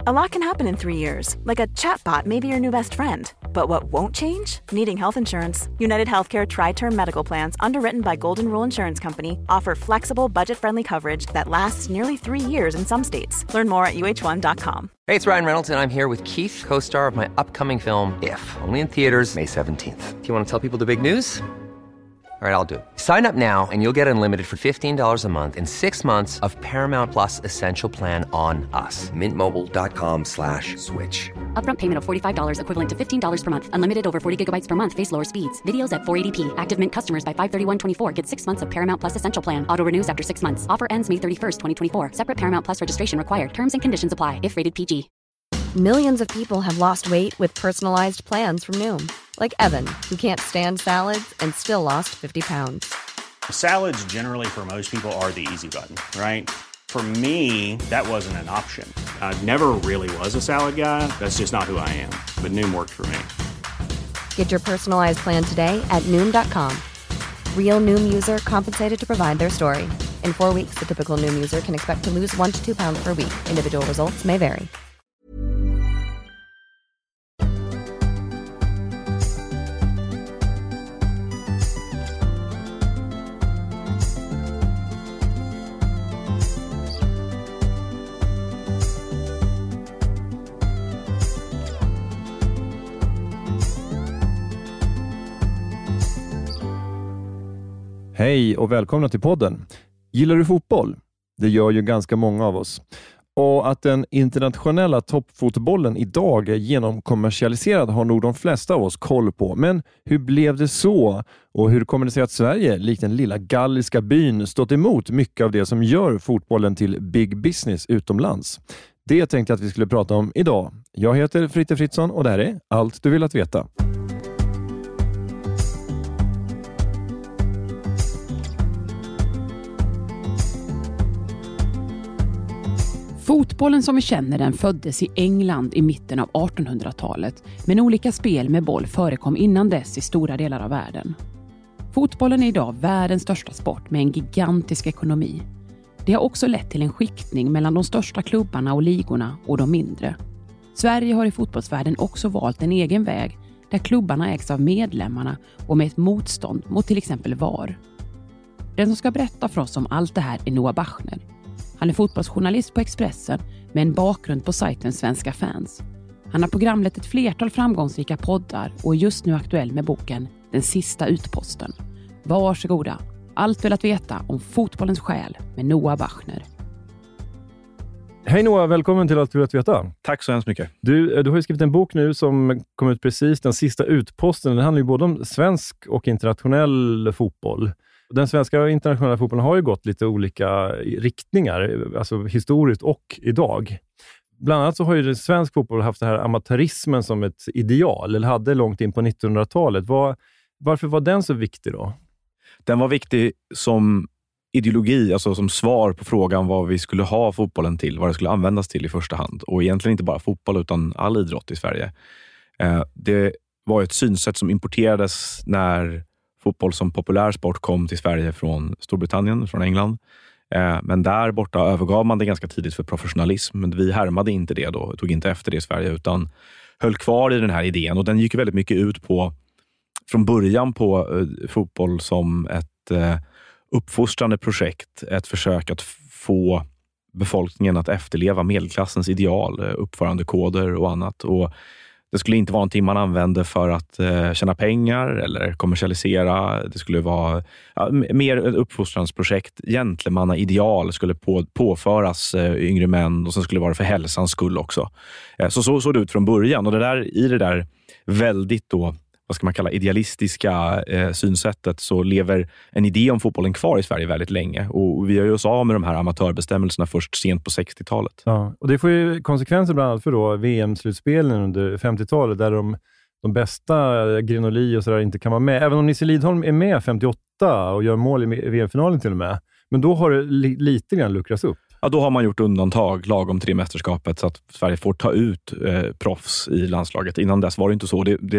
A lot can happen in 3 years, like a chatbot may be your new best friend. But what won't change? Needing health insurance. United Healthcare Tri-Term Medical Plans, underwritten by Golden Rule Insurance Company, offer flexible, budget-friendly coverage that lasts nearly 3 years in some states. Learn more at uh1.com. Hey, it's Ryan Reynolds, and I'm here with Keith, co-star of my upcoming film, If, only in theaters May 17th. Do you want to tell people the big news? All right, I'll do it. Sign up now and you'll get unlimited for $15 a month and 6 months of Paramount Plus Essential Plan on us. Mintmobile.com/switch. Upfront payment of $45 equivalent to $15 per month. Unlimited over 40 gigabytes per month. Face lower speeds. Videos at 480p. Active Mint customers by 531.24 get 6 months of Paramount Plus Essential Plan. Auto renews after 6 months. Offer ends May 31st, 2024. Separate Paramount Plus registration required. Terms and conditions apply if rated PG. Millions of people have lost weight with personalized plans from Noom. Like Evan, who can't stand salads and still lost 50 pounds. Salads generally for most people are the easy button, right? For me, that wasn't an option. I never really was a salad guy. That's just not who I am. But Noom worked for me. Get your personalized plan today at Noom.com. Real Noom user compensated to provide their story. In 4 weeks, the typical Noom user can expect to lose 1 to 2 pounds per week. Individual results may vary. Hej och välkomna till podden. Gillar du fotboll? Det gör ju ganska många av oss. Och att den internationella toppfotbollen idag är genomkommersialiserad har nog de flesta av oss koll på. Men hur blev det så? Och hur kommer det sig att Sverige, likt den lilla galliska byn, stått emot mycket av det som gör fotbollen till big business utomlands? Det tänkte jag att vi skulle prata om idag. Jag heter Fritte Fritzson och det här är Allt du vill att veta. Fotbollen som vi känner den föddes i England i mitten av 1800-talet, men olika spel med boll förekom innan dess i stora delar av världen. Fotbollen är idag världens största sport med en gigantisk ekonomi. Det har också lett till en skiktning mellan de största klubbarna och ligorna och de mindre. Sverige har i fotbollsvärlden också valt en egen väg där klubbarna ägs av medlemmarna och med ett motstånd mot till exempel VAR. Den som ska berätta för oss om allt det här är Noah Bachner. Han är fotbollsjournalist på Expressen med en bakgrund på sajten Svenska Fans. Han har programlett ett flertal framgångsrika poddar och är just nu aktuell med boken Den sista utposten. Varsågoda, allt vill att veta om fotbollens själ med Noah Bachner. Hej Noah, välkommen till Allt vill att veta. Tack så hemskt mycket. Du har ju skrivit en bok nu som kom ut precis, Den sista utposten. Den handlar ju både om svensk och internationell fotboll. Den svenska och internationella fotbollen har ju gått lite olika riktningar, alltså historiskt och idag. Bland annat så har ju svensk fotboll haft det här amatörismen som ett ideal, eller hade långt in på 1900-talet. Varför var den så viktig då? Den var viktig som ideologi, alltså som svar på frågan vad vi skulle ha fotbollen till, vad det skulle användas till i första hand. Och egentligen inte bara fotboll utan all idrott i Sverige. Det var ett synsätt som importerades när fotboll som populär sport kom till Sverige från Storbritannien, från England. Men där borta övergav man det ganska tidigt för professionalism. Men vi härmade inte det då, tog inte efter det i Sverige utan höll kvar i den här idén. Och den gick väldigt mycket ut på, från början på fotboll som ett uppfostrande projekt. Ett försök att få befolkningen att efterleva medelklassens ideal, uppförandekoder och annat. Och det skulle inte vara någonting man använde för att tjäna pengar eller kommersialisera. Det skulle vara mer ett uppfostransprojekt. Gentlemanna ideal skulle påföras yngre män och sen skulle det vara för hälsans skull också. Så såg det ut från början. Och i det där väldigt då, vad ska man kalla idealistiska synsättet så lever en idé om fotbollen kvar i Sverige väldigt länge. Och vi har ju oss av med de här amatörbestämmelserna först sent på 60-talet. Ja, och det får ju konsekvenser bland annat för då VM-slutspelen under 50-talet där de bästa Grinoli och sådär inte kan vara med. Även om Nisse Lidholm är med 58 och gör mål i VM-finalen till och med. Men då har det lite grann luckras upp. Ja, då har man gjort undantag lagom till mästerskapet så att Sverige får ta ut proffs i landslaget. Innan dess var det inte så. Det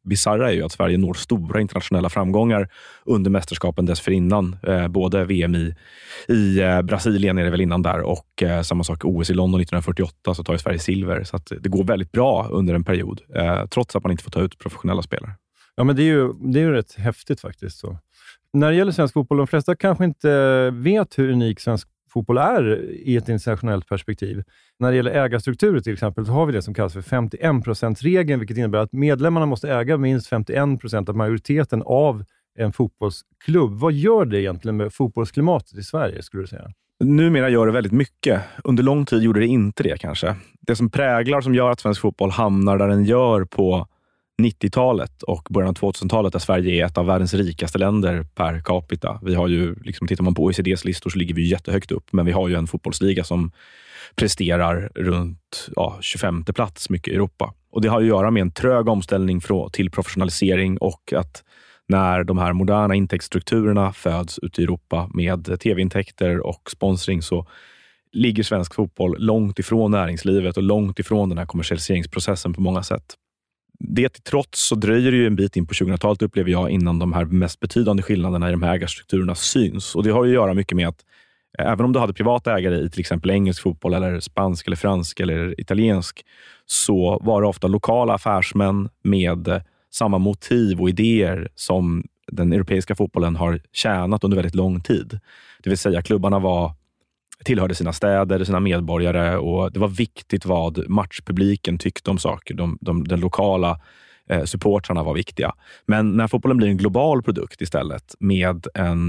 bizarra är ju att Sverige når stora internationella framgångar under mästerskapen dessförinnan. Både VM i Brasilien är det väl innan där och samma sak OS i London 1948 så tar ju Sverige silver. Så att det går väldigt bra under en period trots att man inte får ta ut professionella spelare. Ja, men det är ju rätt häftigt faktiskt. Så. När det gäller svensk fotboll, de flesta kanske inte vet hur unik svensk fotboll är i ett internationellt perspektiv. När det gäller ägarstrukturer till exempel så har vi det som kallas för 51%-regeln, vilket innebär att medlemmarna måste äga minst 51% av majoriteten av en fotbollsklubb. Vad gör det egentligen med fotbollsklimatet i Sverige, skulle du säga? Numera gör det väldigt mycket. Under lång tid gjorde det inte det kanske. Det som präglar, som gör att svensk fotboll hamnar där den gör på 90-talet och början av 2000-talet, där Sverige är ett av världens rikaste länder per capita. Vi har ju, liksom, tittar man på OECDs listor så ligger vi jättehögt upp, men vi har ju en fotbollsliga som presterar runt 25:e plats mycket i Europa. Och det har ju att göra med en trög omställning till professionalisering och att när de här moderna intäktsstrukturerna föds ute i Europa med tv-intäkter och sponsring så ligger svensk fotboll långt ifrån näringslivet och långt ifrån den här kommersialiseringsprocessen på många sätt. Det till trots så dröjer det ju en bit in på 2000-talet upplever jag innan de här mest betydande skillnaderna i de här ägarstrukturerna syns. Och det har ju att göra mycket med att även om du hade privata ägare i till exempel engelsk fotboll eller spansk eller fransk eller italiensk så var det ofta lokala affärsmän med samma motiv och idéer som den europeiska fotbollen har tjänat under väldigt lång tid. Det vill säga klubbarna tillhörde sina städer, sina medborgare och det var viktigt vad matchpubliken tyckte om saker. Den lokala supportrarna var viktiga. Men när fotbollen blir en global produkt istället med en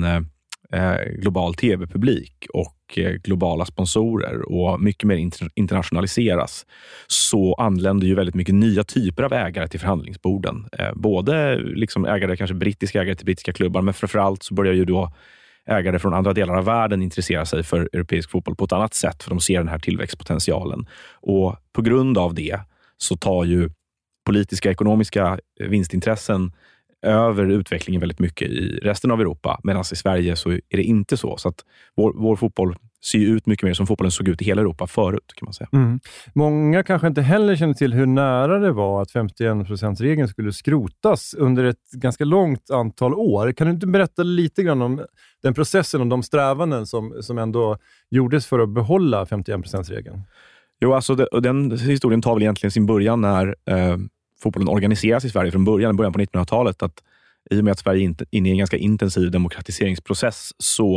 global tv-publik och globala sponsorer och mycket mer internationaliseras så anländer ju väldigt mycket nya typer av ägare till förhandlingsborden. Både liksom ägare, kanske brittiska ägare till brittiska klubbar, men framförallt så börjar ju då ägare från andra delar av världen intresserar sig för europeisk fotboll på ett annat sätt för de ser den här tillväxtpotentialen. Och på grund av det så tar ju politiska ekonomiska vinstintressen över utvecklingen väldigt mycket i resten av Europa. Medan i Sverige så är det inte så. Så att vår fotboll ser ut mycket mer som fotbollen såg ut i hela Europa förut, kan man säga. Mm. Många kanske inte heller känner till hur nära det var att 51%-regeln skulle skrotas under ett ganska långt antal år. Kan du inte berätta lite grann om den processen och de strävanden som ändå gjordes för att behålla 51%-regeln? Jo, alltså den historien tar väl egentligen sin början när fotbollen organiseras i Sverige från början på 1900-talet, att i och med att Sverige är inne i en ganska intensiv demokratiseringsprocess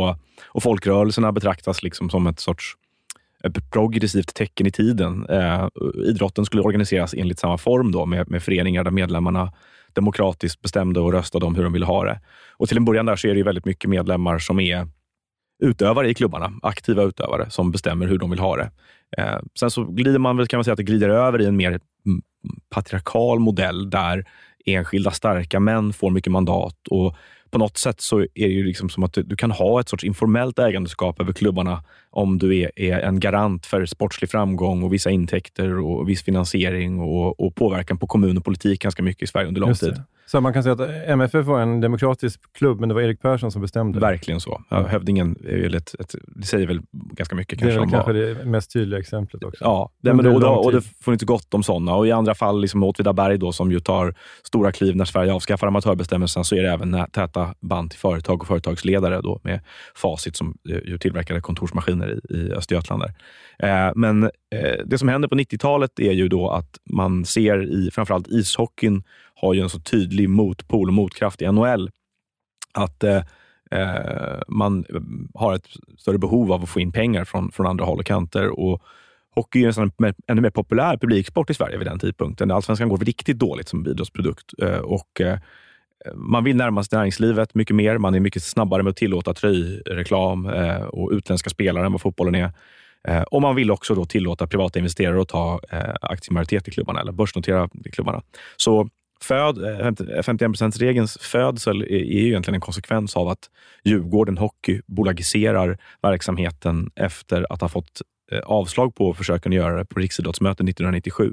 och folkrörelserna betraktas liksom som ett sorts progressivt tecken i tiden. Idrotten skulle organiseras enligt samma form då med föreningar där medlemmarna demokratiskt bestämde och röstade om hur de ville ha det. Och till en början där så är det ju väldigt mycket medlemmar som är utövare i klubbarna, aktiva utövare som bestämmer hur de vill ha det. Sen så glider man väl, kan man säga, att det glider över i en mer patriarkal modell där enskilda starka män får mycket mandat och på något sätt så är det ju liksom som att du kan ha ett sorts informellt ägandeskap över klubbarna om du är en garant för sportslig framgång och vissa intäkter och viss finansiering och påverkan på kommun och politik ganska mycket i Sverige under lång tid. Så man kan säga att MFF var en demokratisk klubb, men det var Erik Persson som bestämde. Verkligen så. Ja, hövdingen är ju det säger väl ganska mycket. Det är kanske det mest tydliga exemplet också. Ja, och det får inte gott om sådana. Och i andra fall, liksom Åtvidaberg då, som ju tar stora kliv när Sverige avskaffar amatörbestämmelsen, så är det även täta band till företag och företagsledare då med Facit som ju tillverkade kontorsmaskiner i Östergötland där. Men det som händer på 90-talet är ju då att man ser i framförallt ishockeyn har ju en så tydlig motpol och motkraft i NHL att man har ett större behov av att få in pengar från andra håll och kanter, och hockey är en ännu mer populär publiksport i Sverige vid den tidpunkten. Allsvenskan går riktigt dåligt som idrottsprodukt och man vill närma sig näringslivet mycket mer. Man är mycket snabbare med att tillåta tröjreklam och utländska spelare än vad fotbollen är. Och man vill också då tillåta privata investerare att ta aktiemajoritet i klubbarna eller börsnotera i klubbarna. Så 51%-regelns födsel är ju egentligen en konsekvens av att Djurgården Hockey bolagiserar verksamheten efter att ha fått avslag på försöken att göra det på riksidrottsmötet 1997.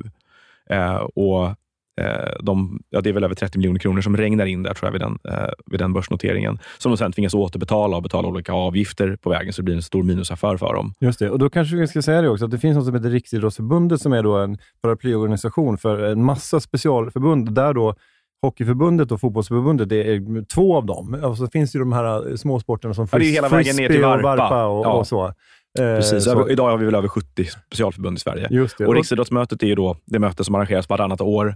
Det är väl över 30 miljoner kronor som regnar in där, tror jag, vid den börsnoteringen, som de sen tvingas återbetala och betala olika avgifter på vägen, så det blir en stor minusaffär för dem. Just det, och då kanske vi ska säga det också, att det finns något som heter Riksidrottsförbundet som är då en paraplyorganisation för en massa specialförbund där då Hockeyförbundet och fotbollsförbundet, det är 2 av dem. Och så finns ju de här småsporterna som det är hela vägen ner till Varpa och så. Precis, så. Idag har vi väl över 70 specialförbund i Sverige. Just det. Och Riksidrottsmötet är ju då det möte som arrangeras varannat år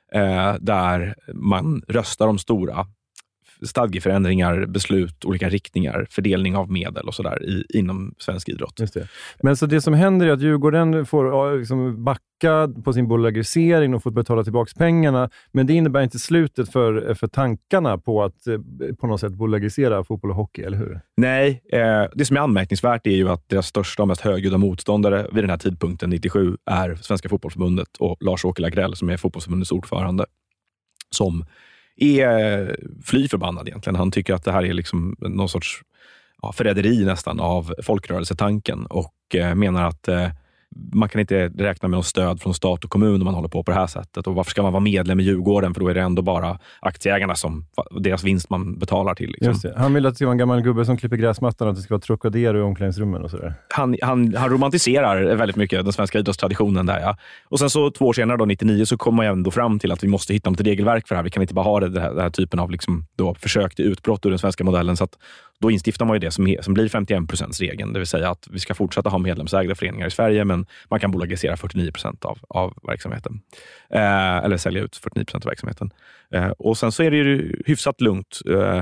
där man röstar om stora stadgeförändringar, beslut, olika riktningar, fördelning av medel och sådär inom svensk idrott. Just det. Men så det som händer är att Djurgården får liksom backa på sin bolagisering och får betala tillbaka pengarna, men det innebär inte slutet för tankarna på att på något sätt bolagisera fotboll och hockey, eller hur? Nej, det som är anmärkningsvärt är ju att deras största och mest högljudda motståndare vid den här tidpunkten, 97, är Svenska fotbollsförbundet och Lars-Åke Lagrell som är fotbollsförbundets ordförande, som är fly förbannad egentligen. Han tycker att det här är liksom någon sorts förräderi nästan av folkrörelsetanken och menar att man kan inte räkna med något stöd från stat och kommun om man håller på det här sättet. Och varför ska man vara medlem i Djurgården? För då är det ändå bara aktieägarna som deras vinst man betalar till. Liksom. Just det. Han vill att det ska vara en gammal gubbe som klipper gräsmattan och att det ska vara Trocadero i omklädningsrummen och sådär. Han romantiserar väldigt mycket den svenska idrottstraditionen där, ja. Och sen så 2 år senare, då, 99, så kommer man ändå fram till att vi måste hitta ett regelverk för det här. Vi kan inte bara ha den här typen av liksom då försök till utbrott ur den svenska modellen. Så att då instiftar man ju det som blir 51%-regeln. Det vill säga att vi ska fortsätta ha medlemsägda föreningar i Sverige, men man kan bolagisera 49% av verksamheten. Eller sälja ut 49% av verksamheten. Och sen så är det ju hyfsat lugnt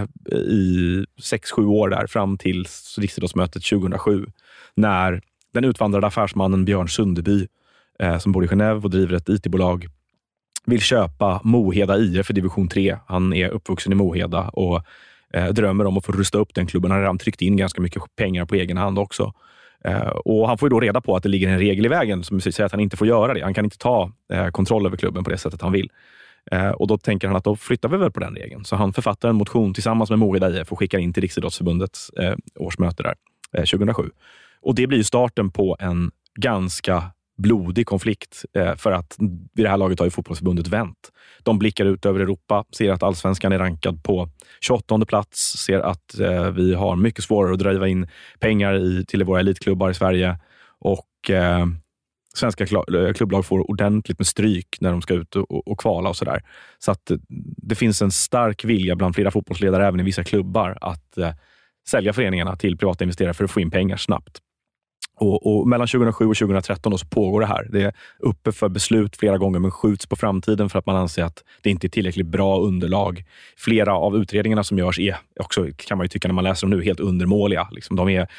i 6-7 år där fram till Riksidrottsmötet 2007. När den utvandrade affärsmannen Björn Sundeby, som bor i Genève och driver ett IT-bolag, vill köpa Moheda IF för division 3. Han är uppvuxen i Moheda och drömmer om att få rusta upp den klubben. Han har redan tryckt in ganska mycket pengar på egen hand också. Och han får ju då reda på att det ligger en regel i vägen som säger att han inte får göra det. Han kan inte ta kontroll över klubben på det sättet han vill. Och då tänker han att då flyttar vi väl på den regeln. Så han författar en motion tillsammans med Moheda IF och skickar in till Riksidrottsförbundets årsmöte där 2007. Och det blir ju starten på en ganska blodig konflikt, för att vid det här laget har ju fotbollsförbundet vänt. De blickar ut över Europa, ser att allsvenskan är rankad på 28:e plats, ser att vi har mycket svårare att driva in pengar till våra elitklubbar i Sverige, och svenska klubblag får ordentligt med stryk när de ska ut och kvala och sådär. Så att det finns en stark vilja bland flera fotbollsledare även i vissa klubbar att sälja föreningarna till privata investerare för att få in pengar snabbt. Och mellan 2007 och 2013 då så pågår det här. Det är uppe för beslut flera gånger, men skjuts på framtiden för att man anser att det inte är tillräckligt bra underlag. Flera av utredningarna som görs är också, kan man ju tycka när man läser dem nu, helt undermåliga. Liksom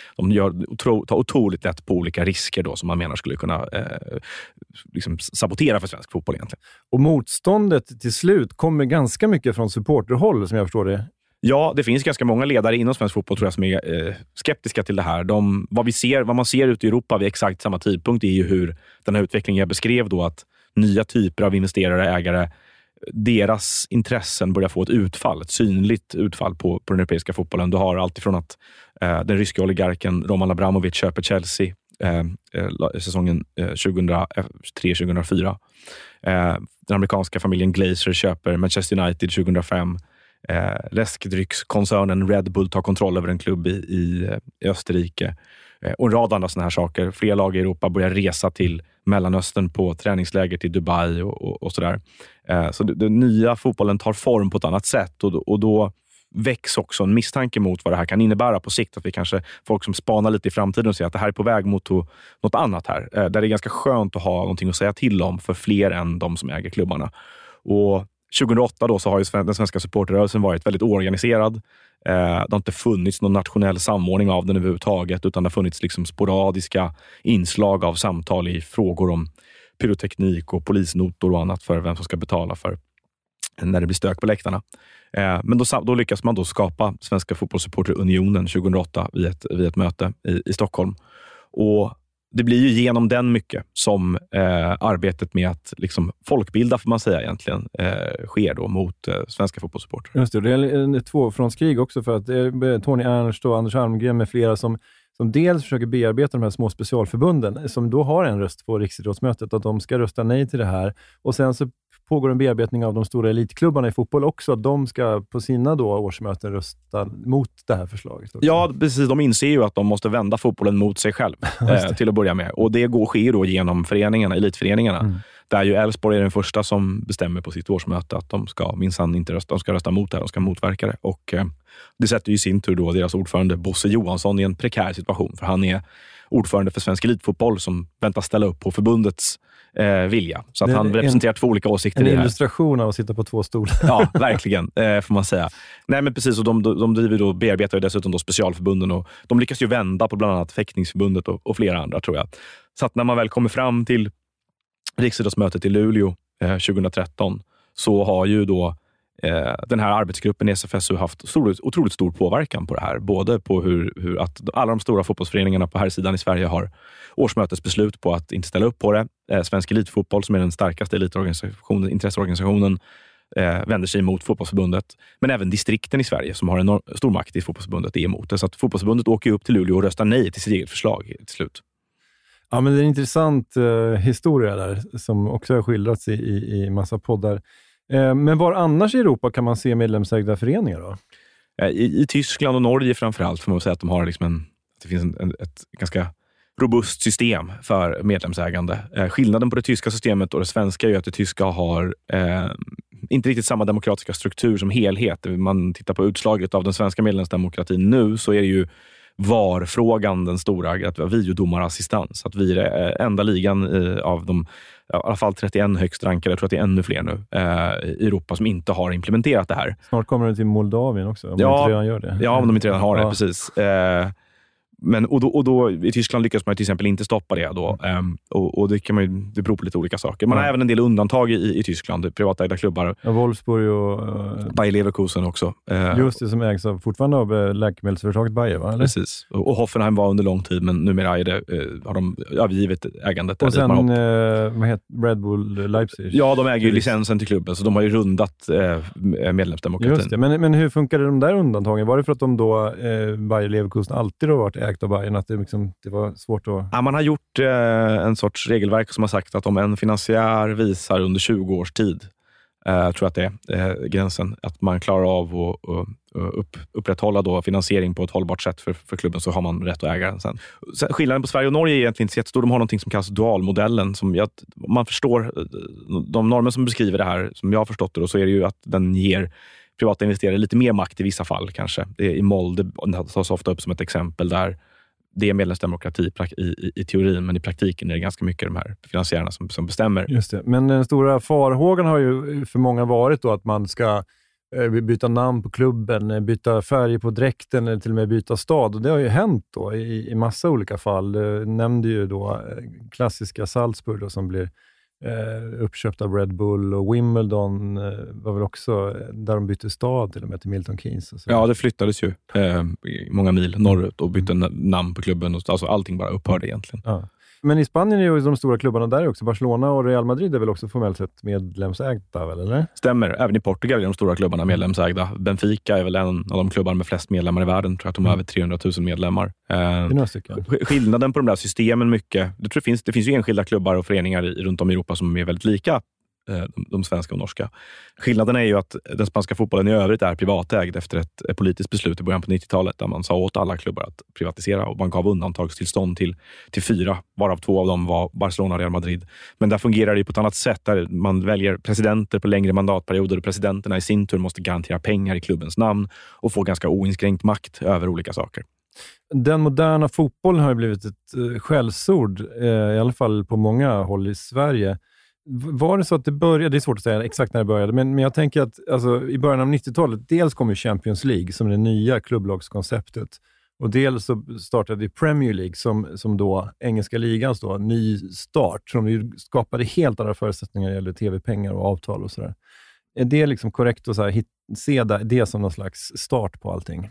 tar otroligt lätt på olika risker då som man menar skulle kunna liksom sabotera för svensk fotboll egentligen. Och motståndet till slut kommer ganska mycket från supporterhåll, som jag förstår det. Ja, det finns ganska många ledare inom svensk fotboll, tror jag, som är skeptiska till det här. Vad man ser ute i Europa vid exakt samma tidpunkt är ju hur den här utvecklingen jag beskrev då, att nya typer av investerare, ägare, deras intressen börjar få ett synligt utfall på den europeiska fotbollen. Du har allt ifrån att den ryska oligarken Roman Abramovich köper Chelsea säsongen 2003-2004. Den amerikanska familjen Glazer köper Manchester United 2005. Läskdryckskoncernen Red Bull tar kontroll över en klubb i Österrike, och en rad andra sådana här saker. Fler lag i Europa börjar resa till Mellanöstern på träningsläger till Dubai och sådär. Så den nya fotbollen tar form på ett annat sätt, och då väcks också en misstanke mot vad det här kan innebära på sikt. Att vi kanske, folk som spanar lite i framtiden och ser att det här är på väg mot något annat här. Där det är ganska skönt att ha någonting att säga till om för fler än de som äger klubbarna. Och 2008 då så har ju den svenska supporterrörelsen varit väldigt oorganiserad. Det har inte funnits någon nationell samordning av den överhuvudtaget, utan det har funnits liksom sporadiska inslag av samtal i frågor om pyroteknik och polisnotor och annat för vem som ska betala för när det blir stök på läktarna. Men då lyckas man då skapa Svenska fotbollssupporterunionen 2008 vid ett möte i Stockholm. Och det blir ju genom den mycket som arbetet med att liksom folkbilda, får man säga egentligen, sker då mot svenska fotbollssupporter. Just det, det är ett tvåfrontskrig också, för att Tony Ernst och Anders Almgren med flera som dels försöker bearbeta de här små specialförbunden som då har en röst på Riksidrottsmötet, att de ska rösta nej till det här. Och sen så pågår en bearbetning av de stora elitklubbarna i fotboll också, att de ska på sina då årsmöten rösta mot det här förslaget också. Ja, precis. De inser ju att de måste vända fotbollen mot sig själv till att börja med. Och det sker då genom elitföreningarna. Där ju Elfsborg är den första som bestämmer på sitt årsmöte att de ska minsann inte rösta, de ska rösta mot det här, de ska motverka det. Och det sätter ju i sin tur då deras ordförande Bosse Johansson i en prekär situation, för han är ordförande för Svensk Elitfotboll som väntas ställa upp på förbundets vilja. Så att han representerar två olika åsikter i det här. En illustration av att sitta på två stolar. Ja, verkligen, får man säga. Nej, men precis, och de driver då, bearbetar ju dessutom då specialförbunden, och de lyckas ju vända på bland annat Fäktningsförbundet och flera andra, tror jag. Så att när man väl kommer fram till riksidrottsmötet i Luleå 2013 så har ju då den här arbetsgruppen i SFSU haft otroligt stor påverkan på det här. Både på hur att alla de stora fotbollsföreningarna på här sidan i Sverige har årsmötesbeslut på att inte ställa upp på det. Svensk Elitfotboll, som är den starkaste intresseorganisationen, vänder sig emot fotbollsförbundet. Men även distrikten i Sverige som har en stor makt i fotbollsförbundet är emot det. Så att fotbollsförbundet åker upp till Luleå och röstar nej till sitt eget förslag till slut. Ja, men det är en intressant historia där som också har skildrats i massa poddar. Men var annars i Europa kan man se medlemsägda föreningar då? I Tyskland och Norge framförallt får man säga att de har liksom det finns ett ganska robust system för medlemsägande. Skillnaden på det tyska systemet och det svenska är ju att det tyska har inte riktigt samma demokratiska struktur som helhet. Man tittar på utslaget av den svenska medlemsdemokratin nu, så är det ju VAR-frågan den stora, att videodomarassistans. Att vi är det enda ligan av de i alla fall 31 högst rankade, jag tror att det är ännu fler nu i Europa som inte har implementerat det här. Snart kommer det till Moldavien också, om de inte redan gör det. Ja, om de inte redan har det, precis. Men, och då i Tyskland lyckas man till exempel inte stoppa det då. Och det kan man, det beror på lite olika saker. Man har även en del undantag i Tyskland, privatägda klubbar. Ja, Wolfsburg och Bayer Leverkusen också. Just det, som ägs fortfarande av läkemedelsföretaget Bayer, va? Eller? Precis. Och Hoffenheim var under lång tid, men numera har de övergivit ägandet. Och sen vad heter Red Bull Leipzig? Ja, de äger ju licensen till klubben, så de har ju rundat medlemsdemokratin. Just det. Men hur funkar de där undantagen? Var det för att de då Bayer Leverkusen alltid har varit ägt av Bayern, att det var svårt att... Ja, man har gjort en sorts regelverk som har sagt att om en finansiär visar under 20 års tid, tror att det är gränsen, att man klarar av att upprätthålla då finansiering på ett hållbart sätt för klubben, så har man rätt att äga den sen. Skillnaden på Sverige och Norge är egentligen inte så jättestor. De har någonting som kallas dualmodellen, som man förstår de normer som beskriver det här, som jag har förstått det då, så är det ju att den ger privata investerare lite mer makt i vissa fall kanske. Det är i Molde, det tas ofta upp som ett exempel där det är medlemsdemokrati i teorin, men i praktiken är det ganska mycket de här finansiärerna som bestämmer. Just det. Men den stora farhågan har ju för många varit då att man ska byta namn på klubben, byta färg på dräkten eller till och med byta stad. Och det har ju hänt då i massa olika fall. Du nämnde ju då klassiska Salzburg då, som blir uppköpt av Red Bull, och Wimbledon var väl också där de bytte stad till och med till Milton Keynes. Och så. Ja, det flyttades ju många mil norrut och bytte namn på klubben. Alltså allting bara upphörde egentligen. Ja. Men i Spanien är ju de stora klubbarna där också. Barcelona och Real Madrid är väl också formellt sett medlemsägda, väl, eller? Stämmer. Även i Portugal är de stora klubbarna medlemsägda. Benfica är väl en av de klubbar med flest medlemmar i världen. Jag tror att de har över 300 000 medlemmar. Det är några stycken. Skillnaden på de där systemen mycket. Det finns ju enskilda klubbar och föreningar runt om i Europa som är väldigt lika de svenska och norska. Skillnaden är ju att den spanska fotbollen i övrigt är privatägd efter ett politiskt beslut i början på 90-talet, där man sa åt alla klubbar att privatisera, och man gav undantagstillstånd till 4, varav 2 av dem var Barcelona och Real Madrid. Men där fungerar det ju på ett annat sätt, där man väljer presidenter på längre mandatperioder, och presidenterna i sin tur måste garantera pengar i klubbens namn och få ganska oinskränkt makt över olika saker. Den moderna fotbollen har ju blivit ett skällsord, i alla fall på många håll i Sverige. Var det så att det började, det är svårt att säga exakt när det började, men jag tänker att alltså, i början av 90-talet, dels kom ju Champions League som det nya klubblagskonceptet, och dels så startade Premier League som då engelska ligans då, ny start, som ju skapade helt andra förutsättningar när det gäller tv-pengar och avtal och sådär. Är det liksom korrekt att så här, se det som någon slags start på allting?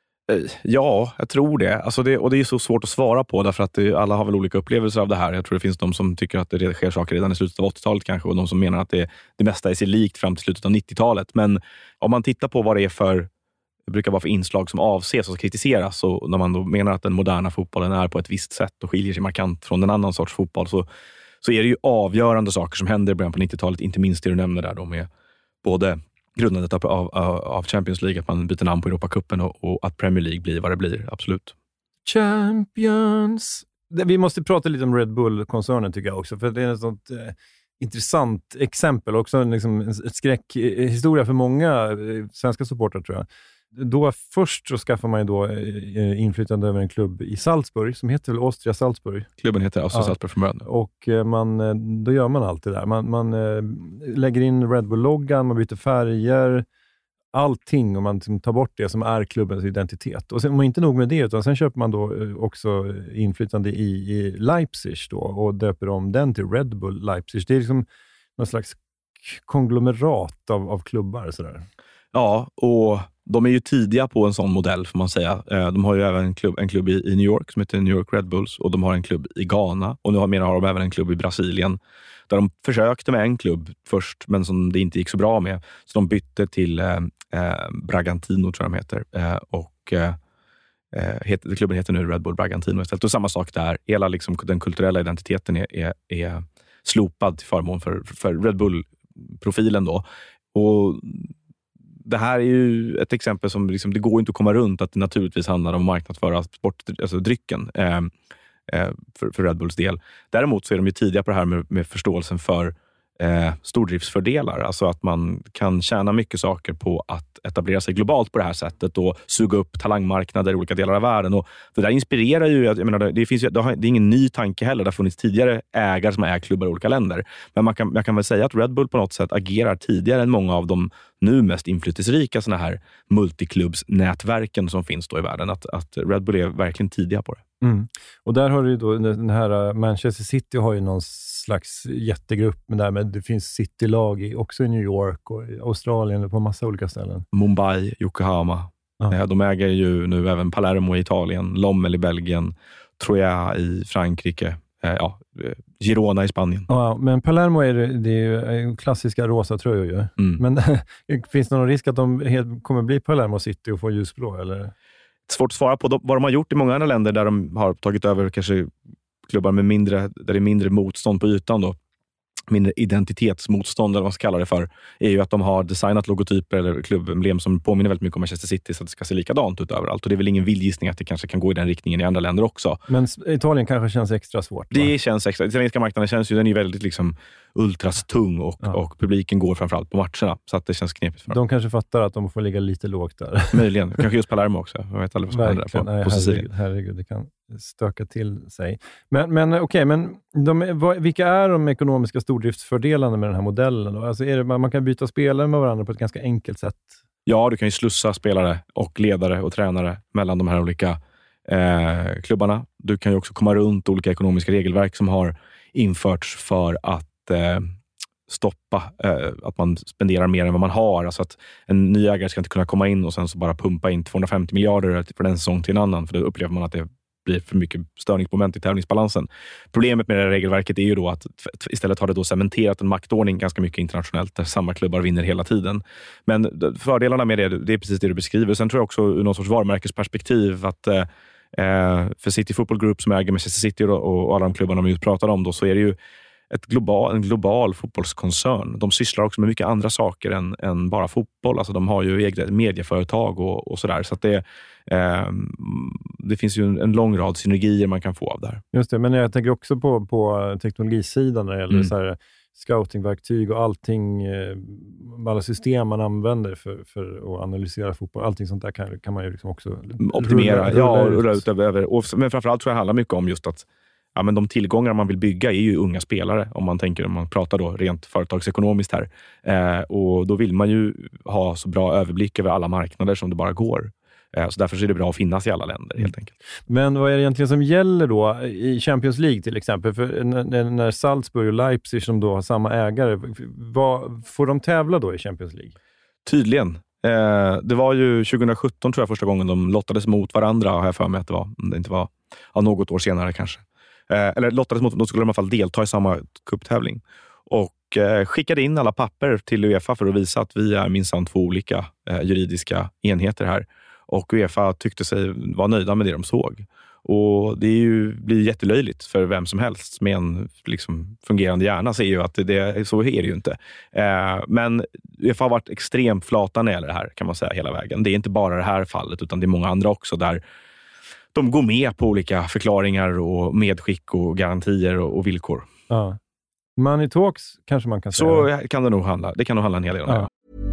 Ja, jag tror det. Alltså det är så svårt att svara på, därför att alla har väl olika upplevelser av det här. Jag tror det finns de som tycker att det sker saker redan i slutet av 80-talet kanske, och de som menar att det mesta är sig likt fram till slutet av 90-talet. Men om man tittar på vad det är det brukar vara för inslag som avses och kritiseras, och när man då menar att den moderna fotbollen är på ett visst sätt och skiljer sig markant från en annan sorts fotboll, så är det ju avgörande saker som händer i början på 90-talet, inte minst det du nämner där då, med både grundandet av Champions League, att man byter namn på Europacupen, och att Premier League blir vad det blir, absolut. Champions! Vi måste prata lite om Red Bull-koncernen tycker jag också, för det är ett sånt intressant exempel. Också liksom ett skräckhistoria för många svenska supportrar, tror jag. Då först så skaffar man ju då inflytande över en klubb i Salzburg som heter väl Austria Salzburg. Klubben heter Austria Salzburg från början. Och då gör man allt det där. Man lägger in Red Bull-loggan, man byter färger, allting, och man liksom tar bort det som är klubbens identitet. Och sen man inte nog med det, utan sen köper man då också inflytande i Leipzig då, och döper om den till Red Bull Leipzig. Det är liksom någon slags konglomerat av klubbar sådär. Ja, och de är ju tidiga på en sån modell, får man säga. De har ju även en klubb i New York som heter New York Red Bulls, och de har en klubb i Ghana, och nu har de även en klubb i Brasilien, där de försökte med en klubb först, men som det inte gick så bra med. Så de bytte till Bragantino, tror jag de heter. Klubben heter nu Red Bull Bragantino istället. Och samma sak där. Hela liksom, den kulturella identiteten är slopad till förmån för Red Bull-profilen då. Och det här är ju ett exempel som liksom, det går inte att komma runt, att det naturligtvis handlar om marknadsföra drycken för Red Bulls del. Däremot så är de ju tidiga på det här med förståelsen för stordriftsfördelar. Alltså att man kan tjäna mycket saker på att etablera sig globalt på det här sättet och suga upp talangmarknader i olika delar av världen. Och det där inspirerar ju, jag menar, det är ingen ny tanke heller. Det har funnits tidigare ägare som har klubbar i olika länder. Men jag kan väl säga att Red Bull på något sätt agerar tidigare än många av de nu mest inflytelserika såna här multiklubbsnätverken som finns då i världen. Att Red Bull är verkligen tidiga på det. Mm. Och där har du då den här Manchester City har ju någon slags jättegrupp, men det finns citylag också i New York och i Australien och på massa olika ställen. Mumbai, Yokohama. Ja. De äger ju nu även Palermo i Italien, Lommel i Belgien, Troyes i Frankrike, Girona i Spanien. Ja, men Palermo det är ju klassiska rosa tröjor ju. Men finns det någon risk att de kommer bli Palermo City och få ljusblå, eller? Svårt att svara på vad de har gjort i många andra länder där de har tagit över kanske klubbar med där det är mindre motstånd på ytan då. Mindre identitetsmotstånd eller vad man ska kalla det för, är ju att de har designat logotyper eller klubbemblem som påminner väldigt mycket om Manchester City, så att det ska se likadant ut överallt. Och det är väl ingen vildgissning att det kanske kan gå i den riktningen i andra länder också. Men Italien kanske känns extra svårt, va? Det känns extra. Italienska marknaden känns ju, den är väldigt liksom ultrastung och publiken går framförallt på matcherna, så att det känns knepigt för dem. De kanske fattar att de får ligga lite lågt där. Möjligen. Kanske just Palermo också. Jag vet aldrig vad som händer på Sicilien. Herregud, det kan stöka till sig. Men vilka är de ekonomiska stordriftsfördelarna med den här modellen då? Alltså man kan byta spelare med varandra på ett ganska enkelt sätt. Ja, du kan ju slussa spelare och ledare och tränare mellan de här olika klubbarna. Du kan ju också komma runt olika ekonomiska regelverk som har införts för att stoppa att man spenderar mer än vad man har. Alltså att en ny ägare ska inte kunna komma in och sen så bara pumpa in 250 miljarder från en säsong till en annan, för då upplever man att det blir för mycket störningsmoment i tävlingsbalansen. Problemet med det här regelverket är ju då att istället har det då cementerat en maktordning ganska mycket internationellt där samma klubbar vinner hela tiden. Men fördelarna med det är precis det du beskriver. Sen tror jag också ur någon sorts varumärkesperspektiv att för City Football Group som äger Manchester City och alla de klubbarna vi just pratade om då, så är det ju en global fotbollskoncern. De sysslar också med mycket andra saker än bara fotboll. Alltså de har ju egna medieföretag och sådär. Så att det finns ju en lång rad synergier man kan få av där. Just det, men jag tänker också på teknologisidan när det gäller så här scoutingverktyg och allting, alla system man använder för att analysera fotboll. Allting sånt där kan man ju liksom också optimera. Rulla ut över. Men framförallt tror jag det handlar mycket om just att men de tillgångar man vill bygga är ju unga spelare, om man pratar då rent företagsekonomiskt här. Och då vill man ju ha så bra överblick över alla marknader som det bara går. Så därför är det bra att finnas i alla länder, helt enkelt. Men vad är det egentligen som gäller då i Champions League till exempel? För när Salzburg och Leipzig som då har samma ägare, får de tävla då i Champions League? Tydligen. Det var ju 2017 tror jag första gången de lottades mot varandra, har jag för mig att det var. Det inte var något år senare kanske. Eller lottades mot, då skulle de i alla fall delta i samma cuptävling. Och skickade in alla papper till UEFA för att visa att vi är minsann 2 olika juridiska enheter här. Och UEFA tyckte sig vara nöjda med det de såg. Och det blir jättelöjligt för vem som helst med en liksom fungerande hjärna, ser ju att så är det ju inte. Men UEFA har varit extremt flata när det gäller det här, kan man säga, hela vägen. Det är inte bara det här fallet, utan det är många andra också där de går med på olika förklaringar och medskick och garantier och villkor. Ja. Money talks kanske man kan säga. Så kan det nog handla. Det kan nog handla en hel del om det.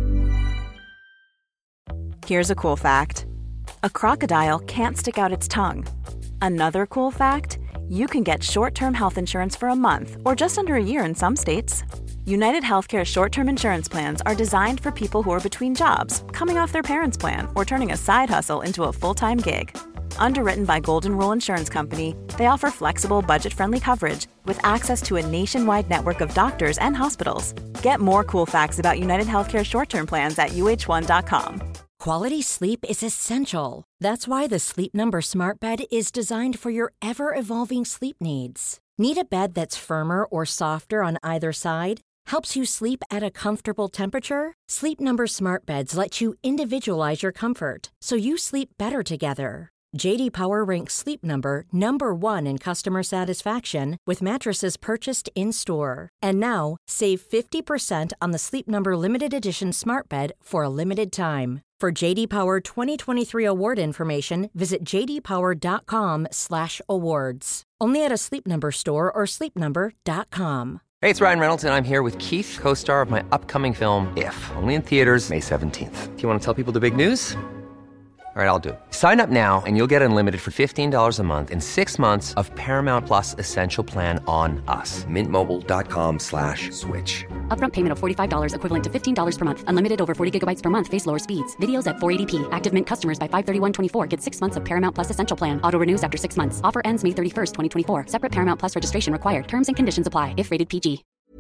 Here's a cool fact. A crocodile can't stick out its tongue. Another cool fact, you can get short-term health insurance for a month or just under a year in some states. United Healthcare short-term insurance plans are designed for people who are between jobs, coming off their parents' plan, or turning a side hustle into a full-time gig. Underwritten by Golden Rule Insurance Company, they offer flexible, budget-friendly coverage with access to a nationwide network of doctors and hospitals. Get more cool facts about United Healthcare short-term plans at uh1.com. Quality sleep is essential. That's why the Sleep Number Smart Bed is designed for your ever-evolving sleep needs. Need a bed that's firmer or softer on either side? Helps you sleep at a comfortable temperature? Sleep Number Smart Beds let you individualize your comfort, so you sleep better together. J.D. Power ranks Sleep Number #1 in customer satisfaction with mattresses purchased in-store. And now, save 50% on the Sleep Number Limited Edition Smart Bed for a limited time. For J.D. Power 2023 award information, visit jdpower.com/awards. Only at a Sleep Number store or sleepnumber.com. Hey, it's Ryan Reynolds, and I'm here with Keith, co-star of my upcoming film, If, only in theaters May 17th. Do you want to tell people the big news? All right, I'll do it. Sign up now and you'll get unlimited for $15 a month and 6 months of Paramount Plus Essential Plan on us. Mintmobile.com/switch. Upfront payment of $45 equivalent to $15 per month. Unlimited over 40 gigabytes per month. Face lower speeds. Videos at 480p. Active Mint customers by 531.24 get 6 months of Paramount Plus Essential Plan. Auto renews after 6 months. Offer ends May 31st, 2024. Separate Paramount Plus registration required. Terms and conditions apply if rated PG.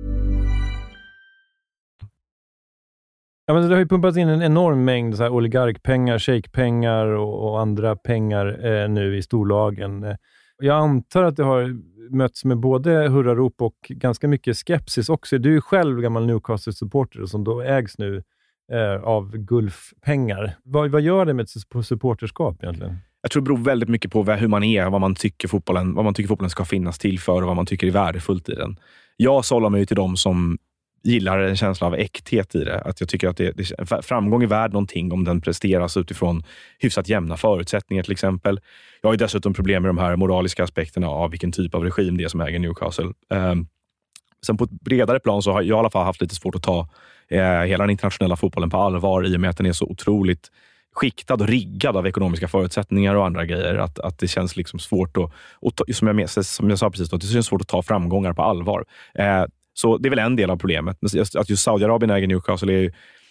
Ja, men det har ju pumpats in en enorm mängd så här oligarkpengar, shejkpengar och andra pengar nu i storlagen. Jag antar att det har mötts med både hurrarop och ganska mycket skepsis också. Du är ju själv gammal Newcastle-supporter som då ägs nu av Gulf-pengar. Vad gör det med ett supporterskap egentligen? Jag tror det beror väldigt mycket på hur man är, vad man tycker fotbollen ska finnas till för och vad man tycker är värdefullt i den. Jag sållar mig till dem som gillar en känsla av äkthet i det. Att jag tycker att framgång är värd någonting om den presteras utifrån hyfsat jämna förutsättningar till exempel. Jag har ju dessutom problem med de här moraliska aspekterna av vilken typ av regim det är som äger Newcastle. Sen på ett bredare plan så har jag i alla fall haft lite svårt att ta hela den internationella fotbollen på allvar i och med att den är så otroligt skiktad och riggad av ekonomiska förutsättningar och andra grejer. Att det känns liksom svårt att som jag sa precis då, det känns svårt att ta framgångar på allvar. Så det är väl en del av problemet. Att just Saudiarabien äger Newcastle är ju,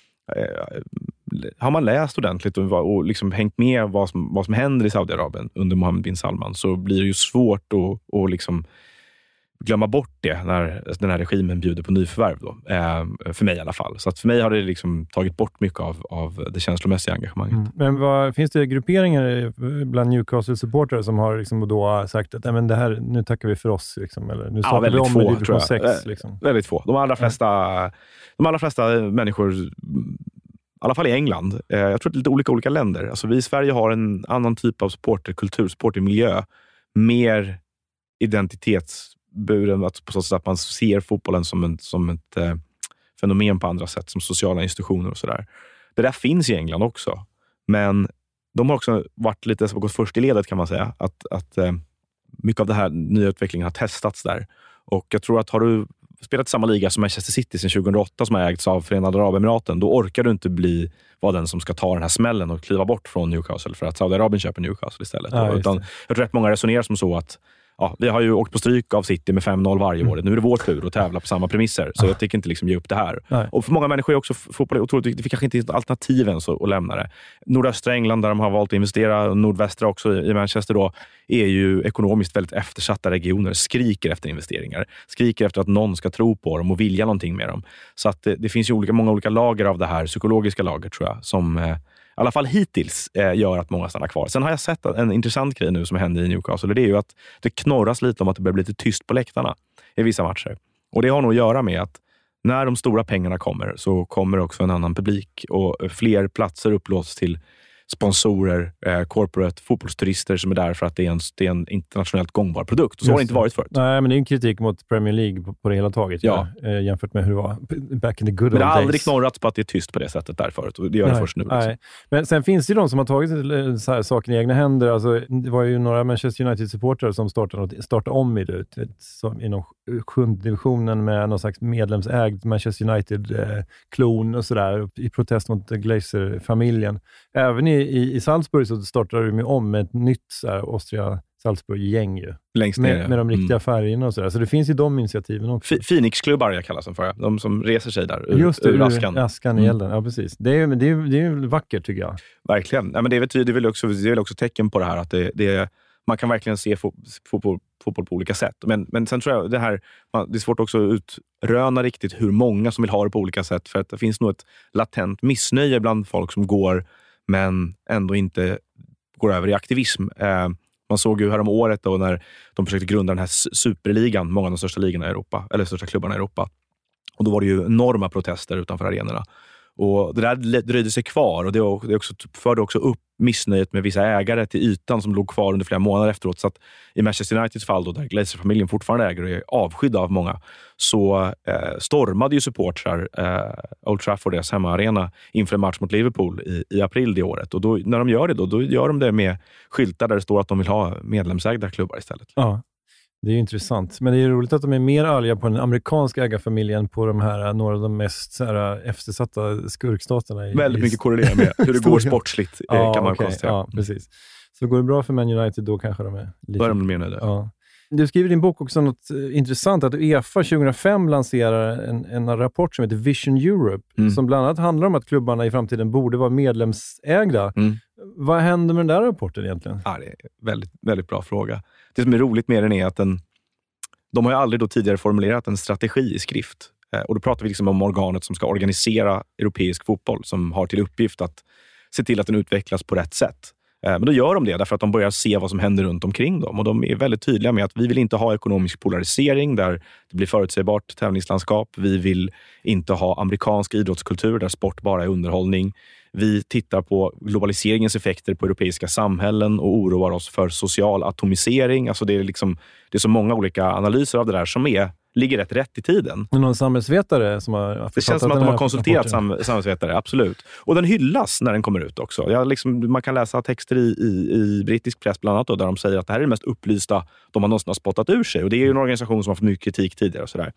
har man läst ordentligt och liksom hängt med vad som händer i Saudiarabien under Mohammed bin Salman, så blir det ju svårt att liksom glömma bort det när den här regimen bjuder på nyförvärv då. För mig i alla fall. Så att för mig har det liksom tagit bort mycket av det känslomässiga engagemanget. Men finns det grupperingar bland Newcastle-supportrar som har liksom då sagt att det här, nu tackar vi för oss liksom, eller nu startar vi om med division 6 liksom? Väldigt få. De allra flesta människor, i alla fall i England, jag tror att det är lite olika länder. Alltså vi i Sverige har en annan typ av supporterkultur, supportermiljö, mer identitetsburen, på så sätt att man ser fotbollen som ett fenomen på andra sätt, som sociala institutioner och sådär. Det där finns i England också, men de har också varit lite gått först i ledet, kan man säga, att mycket av det här nya utvecklingen har testats där. Och jag tror att har du spelat i samma liga som Manchester City sedan 2008, som har ägts av Förenade Arabemiraten, då orkar du inte vara den som ska ta den här smällen och kliva bort från Newcastle för att Saudiarabien köper Newcastle istället. Utan jag tror att många resonerar som så att vi har ju åkt på stryk av City med 5-0 varje år. Nu är det vår tur att tävla på samma premisser. Så jag tycker inte liksom ge upp det här. Nej. Och för många människor är också fotboll otroligt viktigt. Det kanske inte är ett alternativ ens att lämna det. Nordöstra England, där de har valt att investera, och nordvästra också i Manchester då, är ju ekonomiskt väldigt eftersatta regioner. Skriker efter investeringar. Skriker efter att någon ska tro på dem och vilja någonting med dem. Så att det finns ju många olika lager av det här psykologiska lager, tror jag, som i alla fall hittills gör att många stannar kvar. Sen har jag sett en intressant grej nu som händer i Newcastle, och det är ju att det knorras lite om att det börjar bli lite tyst på läktarna i vissa matcher. Och det har nog att göra med att när de stora pengarna kommer, så kommer också en annan publik och fler platser upplåts till sponsorer, corporate, fotbollsturister som är där för att det är en internationellt gångbar produkt. Och så har det inte varit förut. Nej, men det är en kritik mot Premier League på det hela taget. Ja. Jämfört med hur det var back in the good old days. Men det har aldrig knorrats på att det är tyst på det sättet där förut. Och det gör det först nu. Nej. Men sen finns det ju de som har tagit så här saker i egna händer. Alltså, det var ju några Manchester United-supportrar som startade om i det. Inom 7:e divisionen med någon slags medlemsägd Manchester United-klon och sådär. I protest mot Glazer-familjen. Även i Salzburg så startade de om med ett nytt Austria-Salzburg-gäng ju. Längst ner. Med de riktiga färgerna och sådär. Så det finns ju de initiativen också. Phoenix-klubbar jag kallas dem för. De som reser sig där ur askan. Askan i elden, ja precis. Det är vackert tycker jag. Verkligen. Ja, men det är väl också tecken på det här att man kan verkligen se fotboll på olika sätt. Men sen tror jag det är svårt också att utröna riktigt hur många som vill ha det på olika sätt. För att det finns nog ett latent missnöje bland folk som går men ändå inte går över i aktivism. Man såg ju här om året då när de försökte grunda den här superligan, många av de största ligorna i Europa, eller största klubbarna i Europa. Och då var det ju enorma protester utanför arenorna. Och det där dröjde sig kvar och det förde också upp missnöjet med vissa ägare till ytan som låg kvar under flera månader efteråt. Så att i Manchester Uniteds fall då, där Glazer-familjen fortfarande äger och är avskydda av många, så stormade ju supportrar Old Trafford, deras hemmaarena, inför en match mot Liverpool i april det året. Och då, när de gör det då gör de det med skyltar där det står att de vill ha medlemsägda klubbar istället. Ja. Det är ju intressant. Men det är roligt att de är mer arga på den amerikanska ägarfamiljen på de här, några av de mest så här, eftersatta skurkstaterna. Väldigt mycket korrelerar med hur det går sportsligt kan man konstatera. Ja, precis. Så går det bra för Man United då kanske de är lite... Då är de mer nöjda. Ja. Du skriver i din bok också något intressant, att UEFA 2005 lanserar en rapport som heter Vision Europe, som bland annat handlar om att klubbarna i framtiden borde vara medlemsägda. Vad händer med den där rapporten egentligen? Ja, det är en väldigt, väldigt bra fråga. Det som är roligt med den är att de har ju aldrig då tidigare formulerat en strategi i skrift. Och då pratar vi liksom om organet som ska organisera europeisk fotboll, som har till uppgift att se till att den utvecklas på rätt sätt. Men då gör de det därför att de börjar se vad som händer runt omkring dem. Och de är väldigt tydliga med att vi vill inte ha ekonomisk polarisering där det blir förutsägbart tävlingslandskap. Vi vill inte ha amerikansk idrottskultur där sport bara är underhållning. Vi tittar på globaliseringens effekter på europeiska samhällen och oroar oss för social atomisering. Alltså det är så många olika analyser av det där som ligger rätt i tiden. Någon samhällsvetare som har... Det känns som att de har konsulterat samhällsvetare, absolut. Och den hyllas när den kommer ut också. Man kan läsa texter i brittisk press bland annat då, där de säger att det här är det mest upplysta de har någonsin har spottat ur sig. Och det är ju en organisation som har fått mycket kritik tidigare och sådär.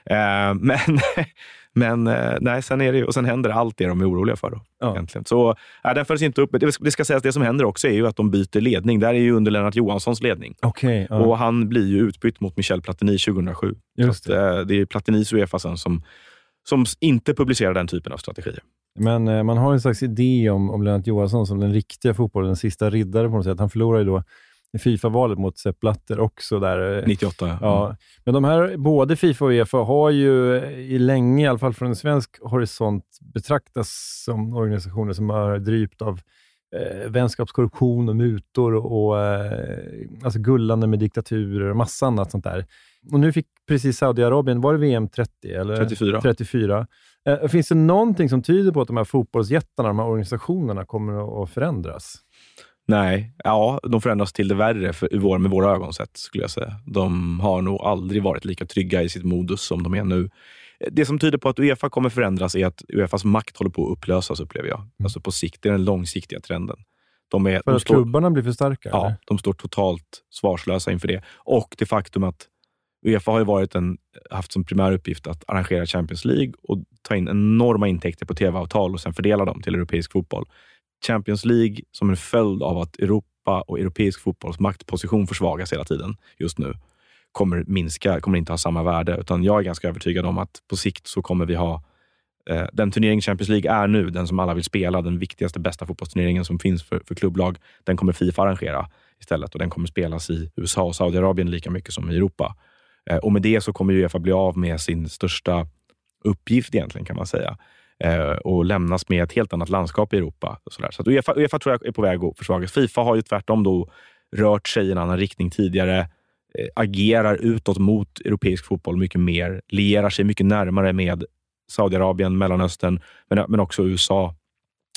Men sen händer allt det de är oroliga för då, egentligen. Så den följs inte upp. Det ska sägas, det som händer också är ju att de byter ledning. Där är ju under Lennart Johanssons ledning. Okay, och han blir ju utbytt mot Michel Platini 2007. Just det. Det är Platinis UEFA sen som inte publicerar den typen av strategier. Men man har en slags idé om Lennart Johansson som den riktiga fotbollen, den sista riddare på något sätt. Han förlorar ju då i FIFA-valet mot Sepp Blatter också där. 98, ja. Men de här, både FIFA och UEFA har ju i länge, i alla fall från en svensk horisont, betraktas som organisationer som är drypt av vänskapskorruption och mutor och alltså gullande med diktaturer och massa annat sånt där. Och nu fick precis Saudiarabien, var det VM 30 eller 34. Finns det någonting som tyder på att de här fotbollsjättarna, de här organisationerna kommer att förändras? Nej, de förändras till det värre med våra ögon sett, skulle jag säga. De har nog aldrig varit lika trygga i sitt modus som de är nu. Det som tyder på att UEFA kommer förändras är att UEFAs makt håller på att upplösas, upplever jag. Alltså på sikt, det är den långsiktiga trenden. För att klubbarna blir för starka? Ja, eller? De står totalt svarslösa inför det. Och det faktum att UEFA har ju haft som primär uppgift att arrangera Champions League och ta in enorma intäkter på tv-avtal och sen fördela dem till europeisk fotboll. Champions League, som en följd av att Europa och europeisk fotbolls maktposition försvagas hela tiden just nu, kommer inte ha samma värde, utan jag är ganska övertygad om att på sikt så kommer vi ha den turnering Champions League är nu, den som alla vill spela, den viktigaste, bästa fotbollsturneringen som finns för klubblag, den kommer FIFA arrangera istället, och den kommer spelas i USA och Saudiarabien lika mycket som i Europa. Och med det så kommer UEFA bli av med sin största uppgift egentligen, kan man säga. Och lämnas med ett helt annat landskap i Europa. Och sådär. Så att UEFA tror jag är på väg att försvagas. FIFA har ju tvärtom då rört sig i en annan riktning tidigare, agerar utåt mot europeisk fotboll mycket mer, lierar sig mycket närmare med Saudiarabien, Mellanöstern, men också USA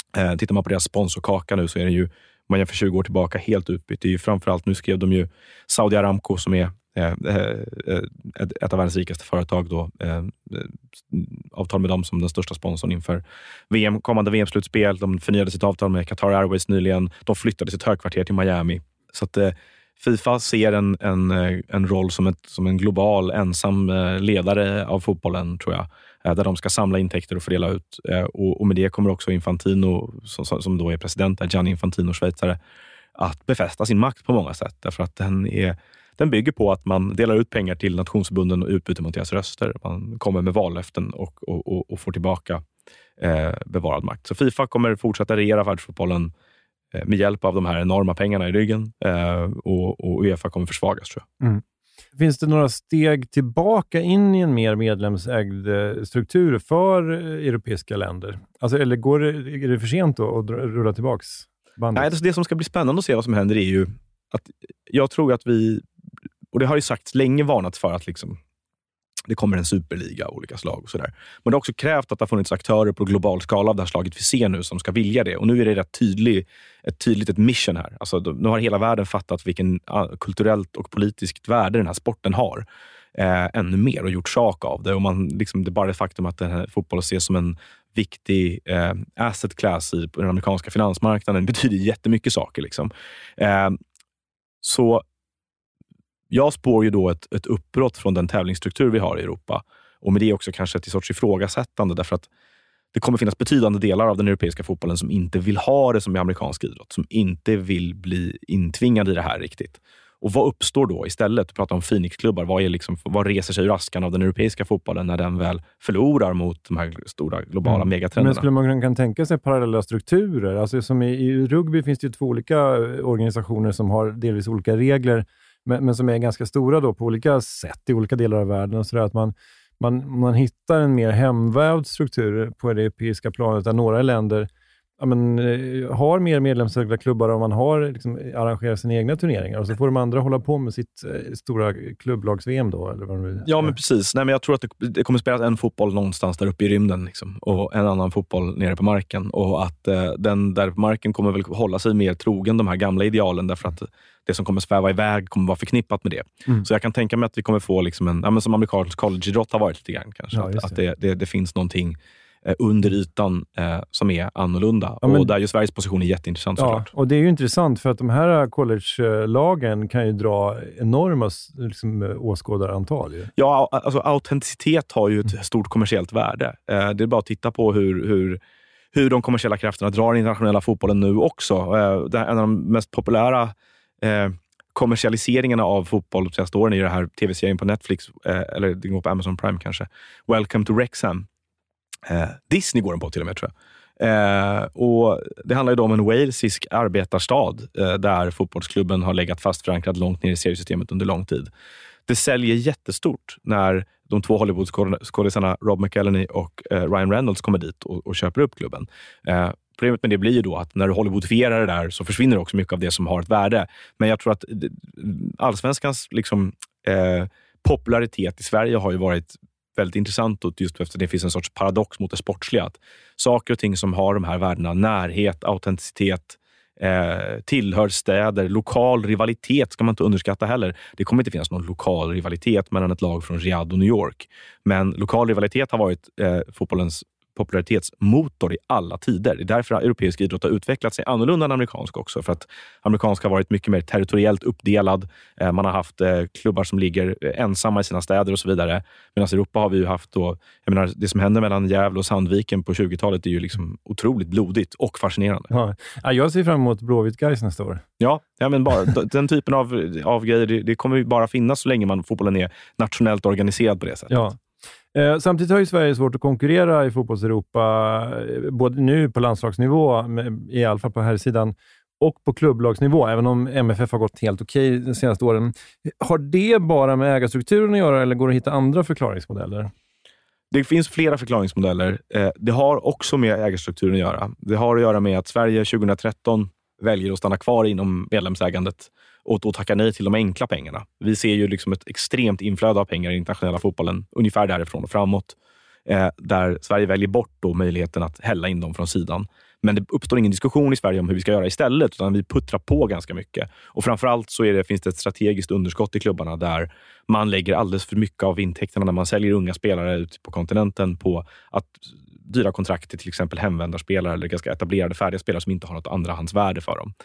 Tittar man på deras sponsorkaka nu så är det ju, man jämför 20 år tillbaka, helt utbytt. Det är ju framförallt, nu skrev de ju Saudi Aramco som är ett av världens rikaste företag då, avtal med dem som den största sponsorn inför kommande VM-slutspel. De förnyade sitt avtal med Qatar Airways nyligen. De flyttade sitt högkvarter till Miami. Så att FIFA ser en roll som en global ensam ledare av fotbollen, tror jag, där de ska samla intäkter och fördela ut. Och med det kommer också Infantino, som då är president, Gianni Infantino, schweizare, att befästa sin makt på många sätt. Därför att den bygger på att man delar ut pengar till nationsförbunden och utbyter mot deras röster. Man kommer med vallöften och får tillbaka bevarad makt. Så FIFA kommer fortsätta regera världsfotbollen med hjälp av de här enorma pengarna i ryggen, och UEFA kommer försvagas, tror jag. Mm. Finns det några steg tillbaka in i en mer medlemsägd struktur för europeiska länder? Alltså, eller är det för sent då att rulla tillbaks bandet? Nej, det som ska bli spännande att se vad som händer är ju att jag tror att och det har ju sagts länge, varnat för att liksom, det kommer en superliga av olika slag och sådär. Men det har också krävt att det har funnits aktörer på global skala av det här slaget vi ser nu som ska vilja det. Och nu är det rätt tydligt ett mission här. Alltså, nu har hela världen fattat vilken kulturellt och politiskt värde den här sporten har. Ännu mer, och gjort sak av det. Och det är bara det faktum att den här fotbollen ses som en viktig asset class på den amerikanska finansmarknaden betyder jättemycket saker. Liksom. Så jag spår ju då ett uppbrott från den tävlingsstruktur vi har i Europa. Och med det också kanske ett sorts ifrågasättande, därför att det kommer finnas betydande delar av den europeiska fotbollen som inte vill ha det som i amerikansk idrott. Som inte vill bli intvingad i det här riktigt. Och vad uppstår då istället? Prata om Phoenix-klubbar. Vad reser sig ur askan av den europeiska fotbollen när den väl förlorar mot de här stora globala megatrenderna? Men skulle man kunna tänka sig parallella strukturer? Alltså som i rugby finns det ju 2 olika organisationer som har delvis olika regler, men som är ganska stora då på olika sätt i olika delar av världen. Och så där, att man hittar en mer hemvävd struktur på det europeiska planet, där några länder har mer medlemsägda klubbar och man har liksom arrangerat sina egna turneringar, och så får de andra hålla på med sitt stora klubblags-VM då, eller vad de Ja, men precis. Nej, men jag tror att det kommer spelas en fotboll någonstans där uppe i rymden liksom, och en annan fotboll nere på marken, och att den där på marken kommer väl hålla sig mer trogen de här gamla idealen, därför att det som kommer sväva iväg kommer vara förknippat med det. Så jag kan tänka mig att vi kommer få liksom som amerikansk collegeidrott har varit lite grann kanske, att det finns någonting under ytan som är annorlunda. Och där ju Sveriges position är jätteintressant såklart. Och det är ju intressant för att de här college-lagen kan ju dra enorma liksom, åskådarantal. Ju. Ja, alltså autenticitet har ju ett stort kommersiellt värde. Det är bara att titta på hur de kommersiella krafterna drar den internationella fotbollen nu också. En av de mest populära kommersialiseringarna av fotboll de senaste åren är ju det här tv-serien på Netflix, eller det går på Amazon Prime kanske. Welcome to Wrexham. Disney går den på till och med, tror jag. Och det handlar ju då om en walesisk arbetarstad där fotbollsklubben har legat fast förankrad långt ner i seriesystemet under lång tid. Det säljer jättestort när de 2 Hollywood-skådisarna Rob McElhenney och Ryan Reynolds kommer dit och köper upp klubben. Problemet med det blir ju då att när du Hollywoodifierar det där så försvinner också mycket av det som har ett värde. Men jag tror att allsvenskans liksom, popularitet i Sverige har ju varit väldigt intressant, och just efter det finns en sorts paradox mot det sportsliga. Att saker och ting som har de här värdena, närhet, autenticitet, tillhör städer, lokal rivalitet ska man inte underskatta heller. Det kommer inte finnas någon lokal rivalitet mellan ett lag från Riyadh och New York. Men lokal rivalitet har varit fotbollens popularitetsmotor i alla tider. Det är därför europeisk idrott har utvecklat sig annorlunda än amerikansk också. För att amerikansk har varit mycket mer territoriellt uppdelad. Man har haft klubbar som ligger ensamma i sina städer och så vidare. Medan i Europa har vi ju haft då, jag menar, det som hände mellan Gävle och Sandviken på 20-talet är ju liksom otroligt blodigt och fascinerande. Ja, jag ser fram emot Blåvitt-Gais nästa år. Ja, men bara den typen av grejer, det kommer ju bara finnas så länge fotbollen är nationellt organiserad på det sättet. Ja. Samtidigt har ju Sverige svårt att konkurrera i fotbolls-Europa, både nu på landslagsnivå, i alla fall på här sidan, och på klubblagsnivå, även om MFF har gått helt okej de senaste åren. Har det bara med ägarstrukturen att göra, eller går det att hitta andra förklaringsmodeller? Det finns flera förklaringsmodeller. Det har också med ägarstrukturen att göra. Det har att göra med att Sverige 2013 väljer att stanna kvar inom medlemsägandet och då tackar nej till de enkla pengarna. Vi ser ju liksom ett extremt inflöde av pengar i internationella fotbollen, ungefär därifrån och framåt, där Sverige väljer bort då möjligheten att hälla in dem från sidan. Men det uppstår ingen diskussion i Sverige om hur vi ska göra istället, utan vi puttrar på ganska mycket. Och framförallt så finns det ett strategiskt underskott i klubbarna där man lägger alldeles för mycket av intäkterna när man säljer unga spelare ut på kontinenten på att dyra kontrakt till exempel hemvändarspelare eller ganska etablerade färdiga spelare som inte har något andrahandsvärde för dem.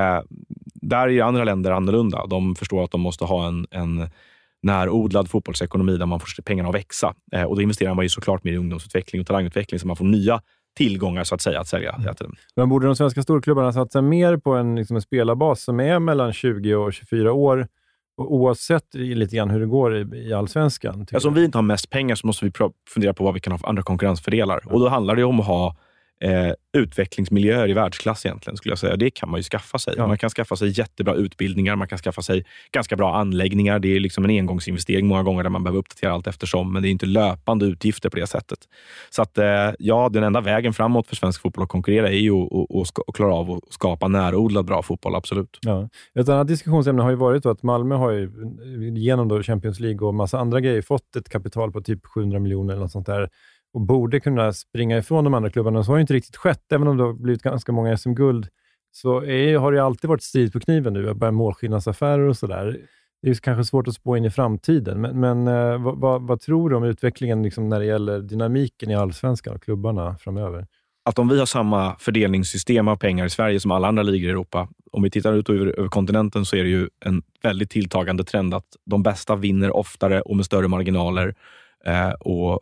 Där är andra länder annorlunda. De förstår att de måste ha en närodlad fotbollsekonomi där man får pengarna att växa. Och då investerar man ju såklart mer i ungdomsutveckling och talangutveckling så man får nya tillgångar så att säga att sälja. Men borde de svenska storklubbarna satsa mer på en spelarbas som är mellan 20 och 24 år oavsett lite grann hur det går i allsvenskan? Alltså om vi inte har mest pengar så måste vi fundera på vad vi kan ha för andra konkurrensfördelar. Och då handlar det om att ha utvecklingsmiljöer i världsklass egentligen skulle jag säga. Det kan man ju skaffa sig. Ja. Man kan skaffa sig jättebra utbildningar, man kan skaffa sig ganska bra anläggningar. Det är liksom en engångsinvestering många gånger där man behöver uppdatera allt eftersom, men det är inte löpande utgifter på det sättet. Så att den enda vägen framåt för svensk fotboll att konkurrera är ju att klara av att skapa närodlad bra fotboll, absolut. Ja. Ett annat diskussionsämne har ju varit att Malmö har ju genom då Champions League och massa andra grejer fått ett kapital på typ 700 miljoner eller något sånt där och borde kunna springa ifrån de andra klubbarna. Så har ju inte riktigt skett, även om det har blivit ganska många SM-guld. Så har det alltid varit strid på kniven nu, bara målskillnadsaffärer och sådär. Det är kanske svårt att spå in i framtiden. Men vad tror du om utvecklingen liksom när det gäller dynamiken i allsvenskan och klubbarna framöver? Att om vi har samma fördelningssystem av pengar i Sverige som alla andra ligor i Europa, om vi tittar ut över kontinenten så är det ju en väldigt tilltagande trend att de bästa vinner oftare och med större marginaler. Och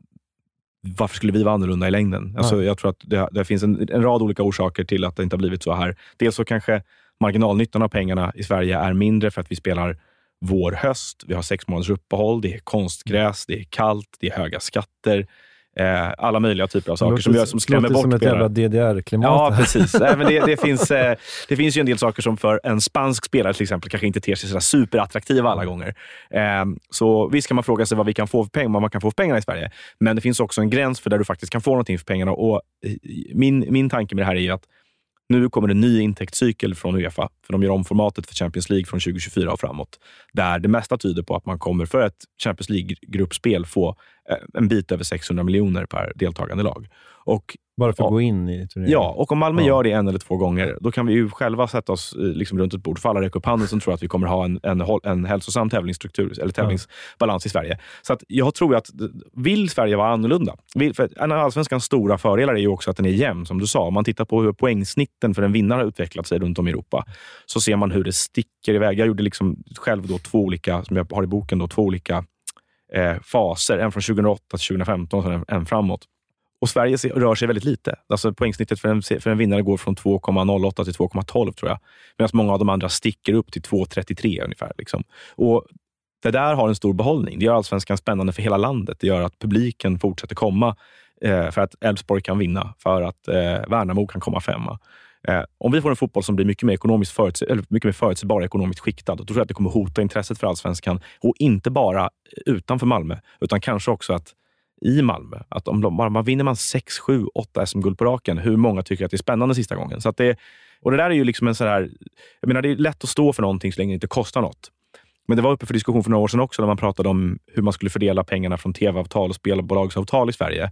varför skulle vi vara annorlunda i längden? Alltså, jag tror att det finns en rad olika orsaker till att det inte har blivit så här. Dels så kanske marginalnyttan av pengarna i Sverige är mindre för att vi spelar vår-höst. Vi har 6 månaders uppehåll, det är konstgräs, det är kallt, det är höga skatter. Alla möjliga typer av saker som skrämmer bort som ett jävla DDR-klimat. Ja, precis. Men det finns ju en del saker som för en spansk spelare till exempel kanske inte ter sig så superattraktiva alla gånger. Så visst kan man fråga sig vad man kan få för pengarna i Sverige. Men det finns också en gräns för där du faktiskt kan få någonting för pengarna. Och min tanke med det här är ju att nu kommer en ny intäktscykel från UEFA, för de gör om formatet för Champions League från 2024 och framåt. Där det mesta tyder på att man kommer för ett Champions League-gruppspel få en bit över 600 miljoner per deltagande lag. Och bara för att gå in i turneringen. Ja, och om Malmö gör det 1 eller 2 gånger, då kan vi ju själva sätta oss liksom runt ett bord för alla räcker upp handen som tror att vi kommer ha en hälsosam tävlingsstruktur eller tävlingsbalans i Sverige. Så att jag tror att vill Sverige vara annorlunda? För en av allsvenskans stora fördelar är ju också att den är jämn, som du sa. Om man tittar på hur poängsnitten för en vinnare har utvecklat sig runt om i Europa så ser man hur det sticker iväg. Jag gjorde liksom själv då 2 olika, som jag har i boken då, 2 olika faser. En från 2008 till 2015 och en framåt. Och Sverige rör sig väldigt lite. Alltså poängsnittet för en vinnare går från 2,08 till 2,12 tror jag. Medan många av de andra sticker upp till 2,33 ungefär. Liksom. Och det där har en stor behållning. Det gör allsvenskan spännande för hela landet. Det gör att publiken fortsätter komma för att Elfsborg kan vinna. För att Värnamo kan komma 5:a. Om vi får en fotboll som blir mycket mer förutsägbar ekonomiskt skiktad, då tror jag att det kommer hota intresset för allsvenskan. Och inte bara utanför Malmö, utan kanske också att i Malmö. Att om man vinner 6, 7, 8 SM-guld på raken, hur många tycker att det är spännande sista gången. Så att och det där är ju liksom en sån här, jag menar det är lätt att stå för någonting så länge det inte kostar något. Men det var uppe för diskussion för några år sedan också när man pratade om hur man skulle fördela pengarna från tv-avtal och spelbolagsavtal i Sverige.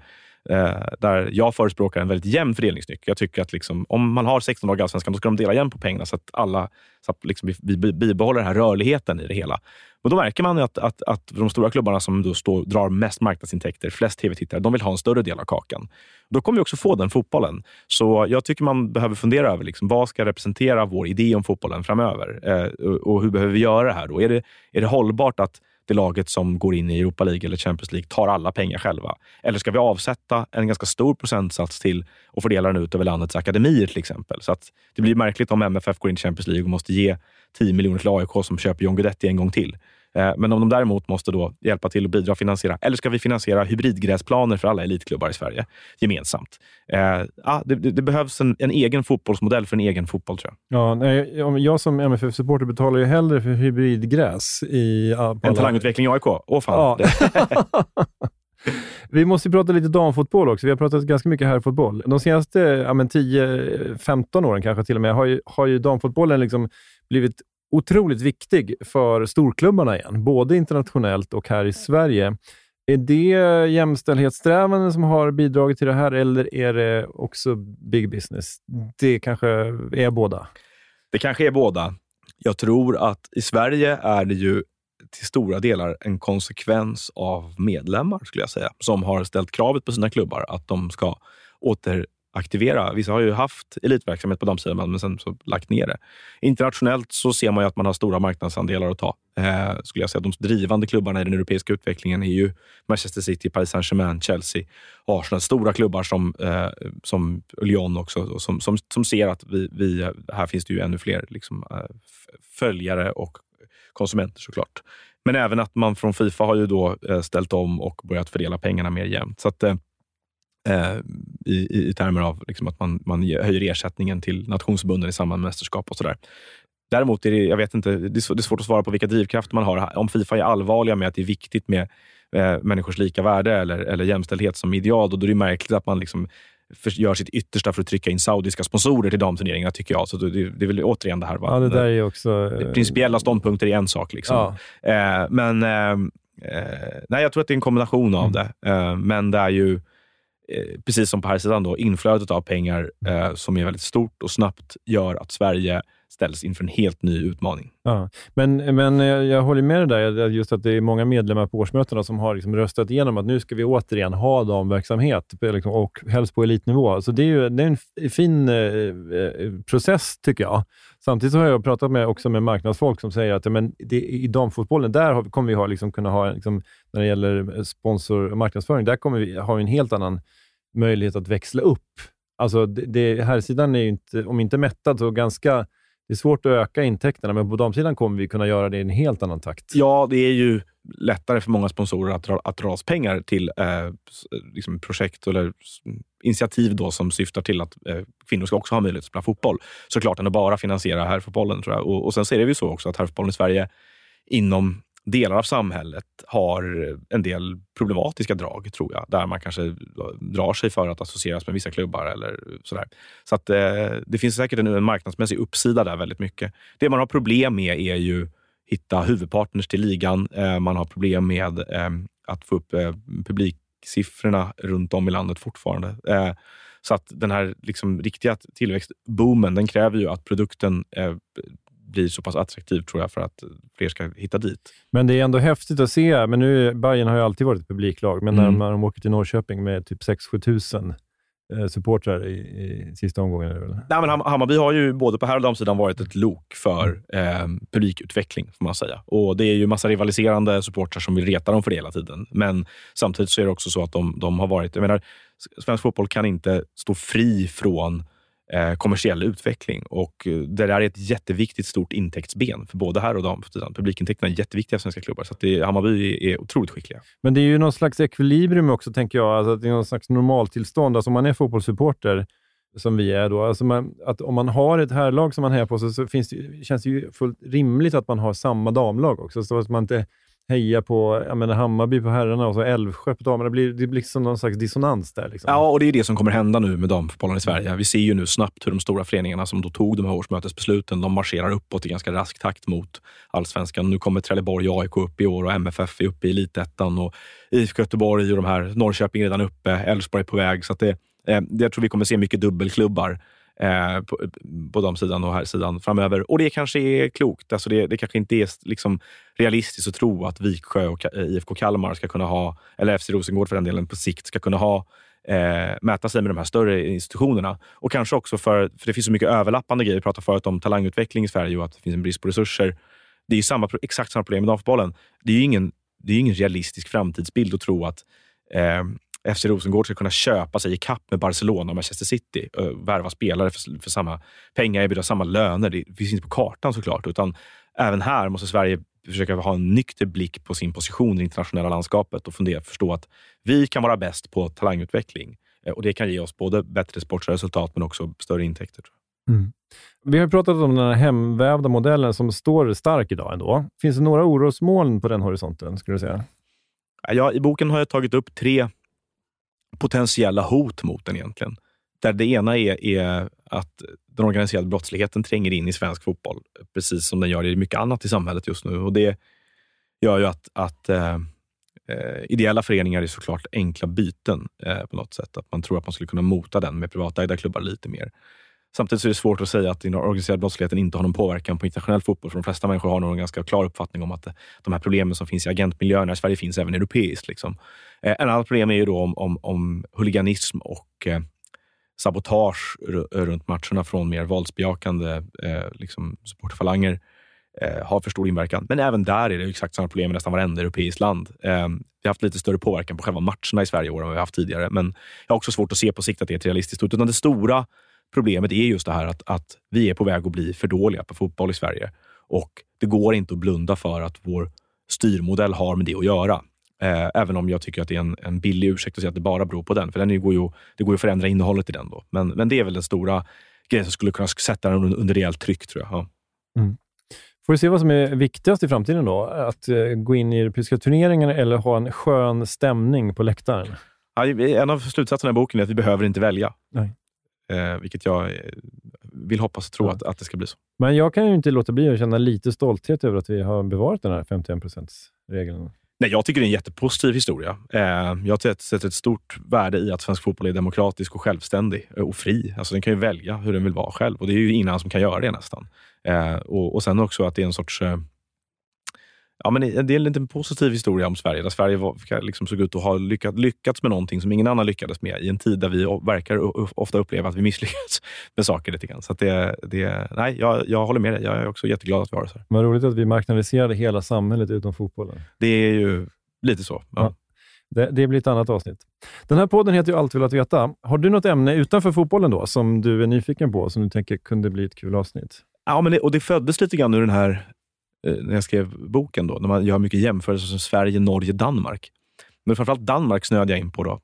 Där jag förespråkar en väldigt jämn fördelningsnyckel. Jag tycker att liksom, om man har 16 lag i allsvenskan, då ska de dela jämnt på pengarna så att liksom vi bibehåller den här rörligheten i det hela. Och då märker man att de stora klubbarna som då drar mest marknadsintäkter, flest tv-tittare, de vill ha en större del av kakan. Då kommer vi också få den fotbollen. Så jag tycker man behöver fundera över liksom, vad ska representera vår idé om fotbollen framöver? Och hur behöver vi göra det här då? Är det hållbart att det laget som går in i Europa League eller Champions League tar alla pengar själva? Eller ska vi avsätta en ganska stor procentsats till och fördela den ut över landets akademier till exempel? Så att det blir märkligt om MFF går in i Champions League och måste ge 10 miljoner till AIK som köper John Guidetti en gång till. Men om de däremot måste då hjälpa till och bidra och finansiera, eller ska vi finansiera hybridgräsplaner för alla elitklubbar i Sverige gemensamt? Det behövs en egen fotbollsmodell för en egen fotboll tror jag. Ja, jag som MFF-supporter betalar ju hellre för hybridgräs en talangutveckling i AIK. Fan. Ja. Vi måste prata lite damfotboll också. Vi har pratat ganska mycket här fotboll. De senaste 10-15 åren kanske till och med har ju damfotbollen liksom blivit otroligt viktig för storklubbarna igen. Både internationellt och här i Sverige. Är det jämställdhetssträvanden som har bidragit till det här, eller är det också big business? Det kanske är båda. Det kanske är båda. Jag tror att i Sverige är det ju till stora delar en konsekvens av medlemmar, skulle jag säga, som har ställt kravet på sina klubbar att de ska återaktivera. Vissa har ju haft elitverksamhet på damsidan, men sen så lagt ner det. Internationellt så ser man ju att man har stora marknadsandelar att ta. Skulle jag säga. De drivande klubbarna i den europeiska utvecklingen är ju Manchester City, Paris Saint-Germain, Chelsea, Arsenal. Stora klubbar som Lyon också, som ser att vi här finns det ju ännu fler liksom, följare och konsumenter såklart. Men även att man från FIFA har ju då ställt om och börjat fördela pengarna mer jämnt. Så att i termer av liksom att man höjer ersättningen till nationsförbunden i samband med mästerskap och sådär. Däremot är det, jag vet inte, det är svårt att svara på vilka drivkrafter man har. Om FIFA är allvarliga med att det är viktigt med människors lika värde eller jämställdhet som ideal, då är det märkligt att man liksom gör sitt yttersta för att trycka in saudiska sponsorer till damturneringarna, tycker jag. Så det är väl återigen det här. Va? Ja, det där är också... Principiella ståndpunkter är en sak. Liksom. Ja. Nej, jag tror att det är en kombination av det. Men det är ju precis som på här sidan då, inflödet av pengar som är väldigt stort och snabbt gör att Sverige ställs inför en helt ny utmaning. Ja. Men jag håller med dig där, just att det är många medlemmar på årsmötena som har liksom röstat igenom att nu ska vi återigen ha damverksamhet liksom, och helst på elitnivå. Så det är en fin process, tycker jag. Samtidigt så har jag pratat också med marknadsfolk som säger att i damfotbollen, där kommer vi kunna ha liksom, när det gäller sponsor och marknadsföring, där kommer vi ha en helt annan möjlighet att växla upp. Alltså här sidan är ju inte, om inte mättad, så ganska... Det är svårt att öka intäkterna, men på damsidan kommer vi kunna göra det i en helt annan takt. Ja, det är ju lättare för många sponsorer att dra oss pengar till liksom projekt eller initiativ då som syftar till att kvinnor ska också ha möjlighet att spela fotboll. Såklart än att bara finansiera herrfotbollen, tror jag. Och sen ser det ju så också att herrfotbollen i Sverige inom delar av samhället har en del problematiska drag, tror jag. Där man kanske drar sig för att associeras med vissa klubbar eller sådär. Så att det finns säkert en marknadsmässig uppsida där väldigt mycket. Det man har problem med är ju hitta huvudpartners till ligan. Man har problem med att få upp publiksiffrorna runt om i landet fortfarande. Så att den här liksom riktiga tillväxtboomen, den kräver ju att produkten blir så pass attraktiv, tror jag, för att fler ska hitta dit. Men det är ändå häftigt att se, men nu Bayern har ju alltid varit ett publiklag, men när de åker till Norrköping med typ 6-7 tusen supportrar i sista omgången. Eller? Nej, men Hammarby har ju både på här och damsidan varit ett lok för publikutveckling, får man säga. Och det är ju massa rivaliserande supportrar som vill reta dem för det hela tiden. Men samtidigt så är det också så att de har varit, jag menar, svensk fotboll kan inte stå fri från kommersiell utveckling, och det där är ett jätteviktigt stort intäktsben för både här och damsidan. Publikintäkterna är jätteviktiga för svenska klubbar, så att Hammarby är otroligt skickliga. Men det är ju någon slags ekvilibrium också, tänker jag, alltså att det är någon slags normaltillstånd, alltså om man är fotbollssupporter som vi är då, alltså att om man har ett herrlag som man hejar på, så känns det ju fullt rimligt att man har samma damlag också, så att man inte heja på, jag menar, Hammarby på herrarna och så Älvsjö på damerna. Det blir som någon slags dissonans där. Liksom. Ja, och det är det som kommer hända nu med damfotbollen i Sverige. Vi ser ju nu snabbt hur de stora föreningarna som då tog de här årsmötesbesluten, de marscherar uppåt i ganska rask takt mot allsvenskan. Nu kommer Trelleborg och AIK upp i år, och MFF är uppe i elitettan, och IFK Göteborg och de här, Norrköping är redan uppe, Älvsborg på väg. Så att jag tror vi kommer se mycket dubbelklubbar på damsidan och här sidan framöver, och det kanske är klokt. Alltså det kanske inte är liksom realistiskt att tro att Viksjö och IFK Kalmar ska kunna ha, eller FC Rosengård för den delen på sikt, ska kunna ha mäta sig med de här större institutionerna. Och kanske också för det finns så mycket överlappande grejer. Vi pratade förut om talangutveckling i Sverige och att det finns en brist på resurser. Det är ju exakt samma problem med damfotbollen. Det är ju ingen realistisk framtidsbild att tro att FC Rosengård ska kunna köpa sig i kapp med Barcelona och Manchester City, värva spelare för samma pengar, erbjuda samma löner. Det finns inte på kartan såklart, utan även här måste Sverige försöka ha en nykter blick på sin position i det internationella landskapet och förstå att vi kan vara bäst på talangutveckling, och det kan ge oss både bättre sportresultat men också större intäkter. Vi har pratat om den här hemvävda modellen som står stark idag ändå. Finns det några orosmoln på den horisonten, skulle du säga? Ja, i boken har jag tagit upp 3 potentiella hot mot den egentligen. Där det ena är att den organiserade brottsligheten tränger in i svensk fotboll, precis som den gör i mycket annat i samhället just nu. Och det gör ju att ideella föreningar är såklart enkla byten på något sätt. Att man tror att man skulle kunna mota den med privatägda klubbar lite mer. Samtidigt så är det svårt att säga att den organiserade brottsligheten inte har någon påverkan på internationell fotboll. För de flesta människor har nog en ganska klar uppfattning om att de här problemen som finns i agentmiljöerna i Sverige finns även europeiskt. Liksom. En annan problem är ju då om huliganism och sabotage runt matcherna från mer våldsbejakande supporterfalanger har för stor inverkan. Men även där är det exakt samma problem i nästan varenda europeiskt land. Vi har haft lite större påverkan på själva matcherna i Sverige än vad vi har haft tidigare. Men jag har också svårt att se på sikt att det är ett realistiskt ut. Utan det stora problemet är just det här att vi är på väg att bli för dåliga på fotboll i Sverige. Och det går inte att blunda för att vår styrmodell har med det att göra. Även om jag tycker att det är en billig ursäkt att säga att det bara beror på den. För det går ju att förändra innehållet i den då. Men det är väl den stora grejen som skulle kunna sätta den under rejält tryck, tror jag. Ja. Mm. Får vi se vad som är viktigast i framtiden då? Att gå in i europeiska turneringar eller ha en skön stämning på läktaren? Ja, en av slutsatserna i boken är att vi behöver inte välja. Nej. Vilket jag vill hoppas och tro att det ska bli så. Men jag kan ju inte låta bli att känna lite stolthet över att vi har bevarat den här 51%-regeln. Nej, jag tycker det är en jättepositiv historia. Jag sätter ett stort värde i att svensk fotboll är demokratisk och självständig och fri. Alltså den kan ju välja hur den vill vara själv. Och det är ju ingen som kan göra det nästan. Och sen också att det är en sorts... men det är en liten positiv historia om Sverige. Där Sverige liksom såg ut att ha lyckats med någonting som ingen annan lyckades med. I en tid där vi verkar ofta uppleva att vi misslyckats med saker lite grann. Så att nej, jag håller med dig. Jag är också jätteglad att vi har det så här. Vad roligt att vi marknadiserade hela samhället utom fotbollen. Det är ju lite så. Ja. Det blir ett annat avsnitt. Den här podden heter ju Allt vill att veta. Har du något ämne utanför fotbollen då som du är nyfiken på, som du tänker kunde bli ett kul avsnitt? Ja, men det föddes lite grann ur den här, när jag skrev boken då, när man gör mycket jämförelser som Sverige, Norge, Danmark. Men framförallt Danmark snöade jag in på då.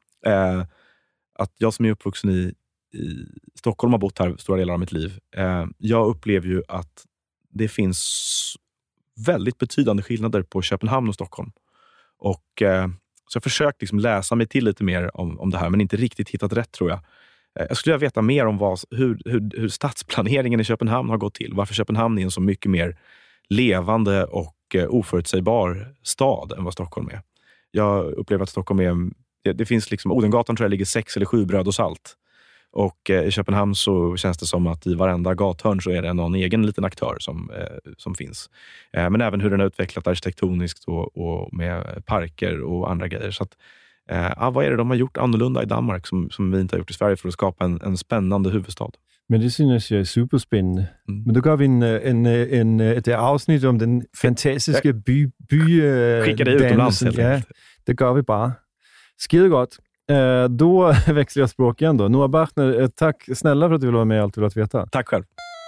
Att jag som är uppvuxen i Stockholm har bott här stora delar av mitt liv. Jag upplever ju att det finns väldigt betydande skillnader på Köpenhamn och Stockholm. Och så jag har försökt liksom läsa mig till lite mer om det här, men inte riktigt hittat rätt, tror jag. Jag skulle vilja veta mer om hur stadsplaneringen i Köpenhamn har gått till. Varför Köpenhamn är en så mycket mer levande och oförutsägbar stad än vad Stockholm är. Jag upplever att Stockholm är... Det finns liksom... Odengatan tror jag ligger 6 eller 7 bröd och salt. Och i Köpenhamn så känns det som att i varenda gathörn så är det någon egen liten aktör som finns. Men även hur den har utvecklat arkitektoniskt och med parker och andra grejer. Så att, vad är det de har gjort annorlunda i Danmark som vi inte har gjort i Sverige för att skapa en spännande huvudstad? Men det synes jag är superspännande. Men då går vi ett avsnitt om den fantastiska Skicka det utomlands helt enkelt. Det gör vi bara. Skidegott. Då växlar jag språk igen då. Noah Bachner, tack snälla för att du vill vara med i Allt vill att veta. Tack själv.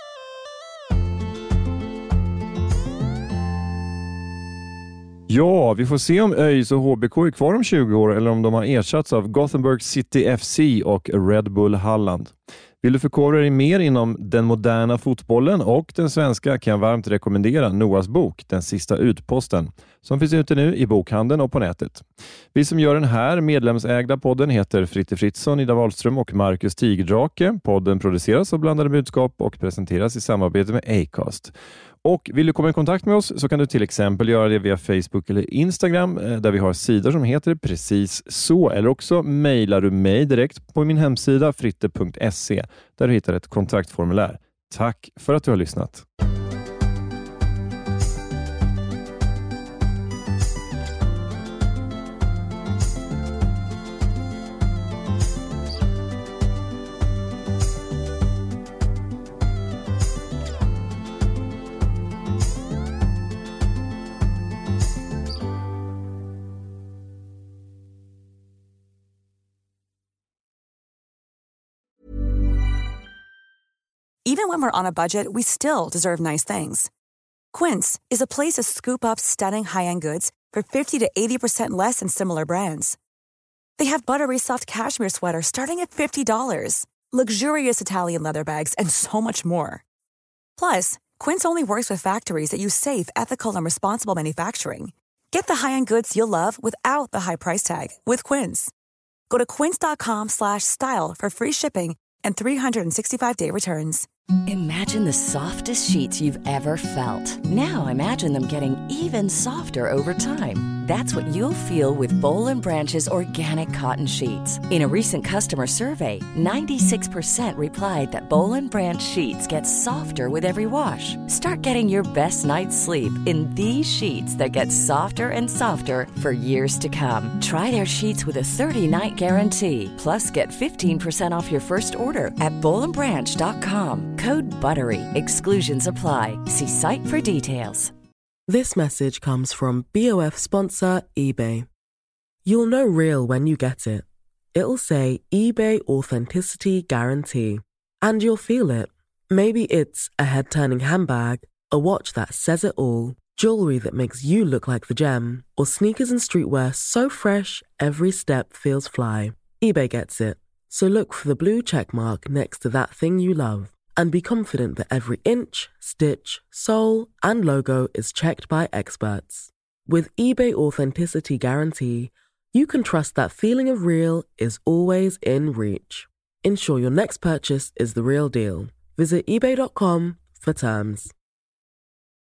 Ja, vi får se om ÖIS och HBK är kvar om 20 år eller om de har ersatts av Gothenburg City FC och Red Bull Halland. Vill du förkovra dig mer inom den moderna fotbollen och den svenska kan jag varmt rekommendera Noahs bok, Den sista utposten, som finns ute nu i bokhandeln och på nätet. Vi som gör den här medlemsägda podden heter Fritte Fritzson, Ida Wahlström och Marcus Tigerdrake. Podden produceras av Blandade budskap och presenteras i samarbete med Acast. Och vill du komma i kontakt med oss så kan du till exempel göra det via Facebook eller Instagram där vi har sidor som heter precis så. Eller också mejlar du mig direkt på min hemsida fritte.se där du hittar ett kontaktformulär. Tack för att du har lyssnat. Even when we're on a budget, we still deserve nice things. Quince is a place to scoop up stunning high-end goods for 50 to 80% less than similar brands. They have buttery soft cashmere sweaters starting at $50, luxurious Italian leather bags, and so much more. Plus, Quince only works with factories that use safe, ethical, and responsible manufacturing. Get the high-end goods you'll love without the high price tag with Quince. Go to quince.com/style for free shipping and 365-day returns. Imagine the softest sheets you've ever felt. Now imagine them getting even softer over time. That's what you'll feel with Boll & Branch's organic cotton sheets. In a recent customer survey, 96% replied that Boll & Branch sheets get softer with every wash. Start getting your best night's sleep in these sheets that get softer and softer for years to come. Try their sheets with a 30-night guarantee. Plus, get 15% off your first order at bollandbranch.com. Code BUTTERY. Exclusions apply. See site for details. This message comes from BOF sponsor eBay. You'll know real when you get it. It'll say eBay Authenticity Guarantee. And you'll feel it. Maybe it's a head-turning handbag, a watch that says it all, jewelry that makes you look like the gem, or sneakers and streetwear so fresh every step feels fly. eBay gets it. So look for the blue check mark next to that thing you love. And be confident that every inch, stitch, sole, and logo is checked by experts. With eBay Authenticity Guarantee, you can trust that feeling of real is always in reach. Ensure your next purchase is the real deal. Visit eBay.com for terms.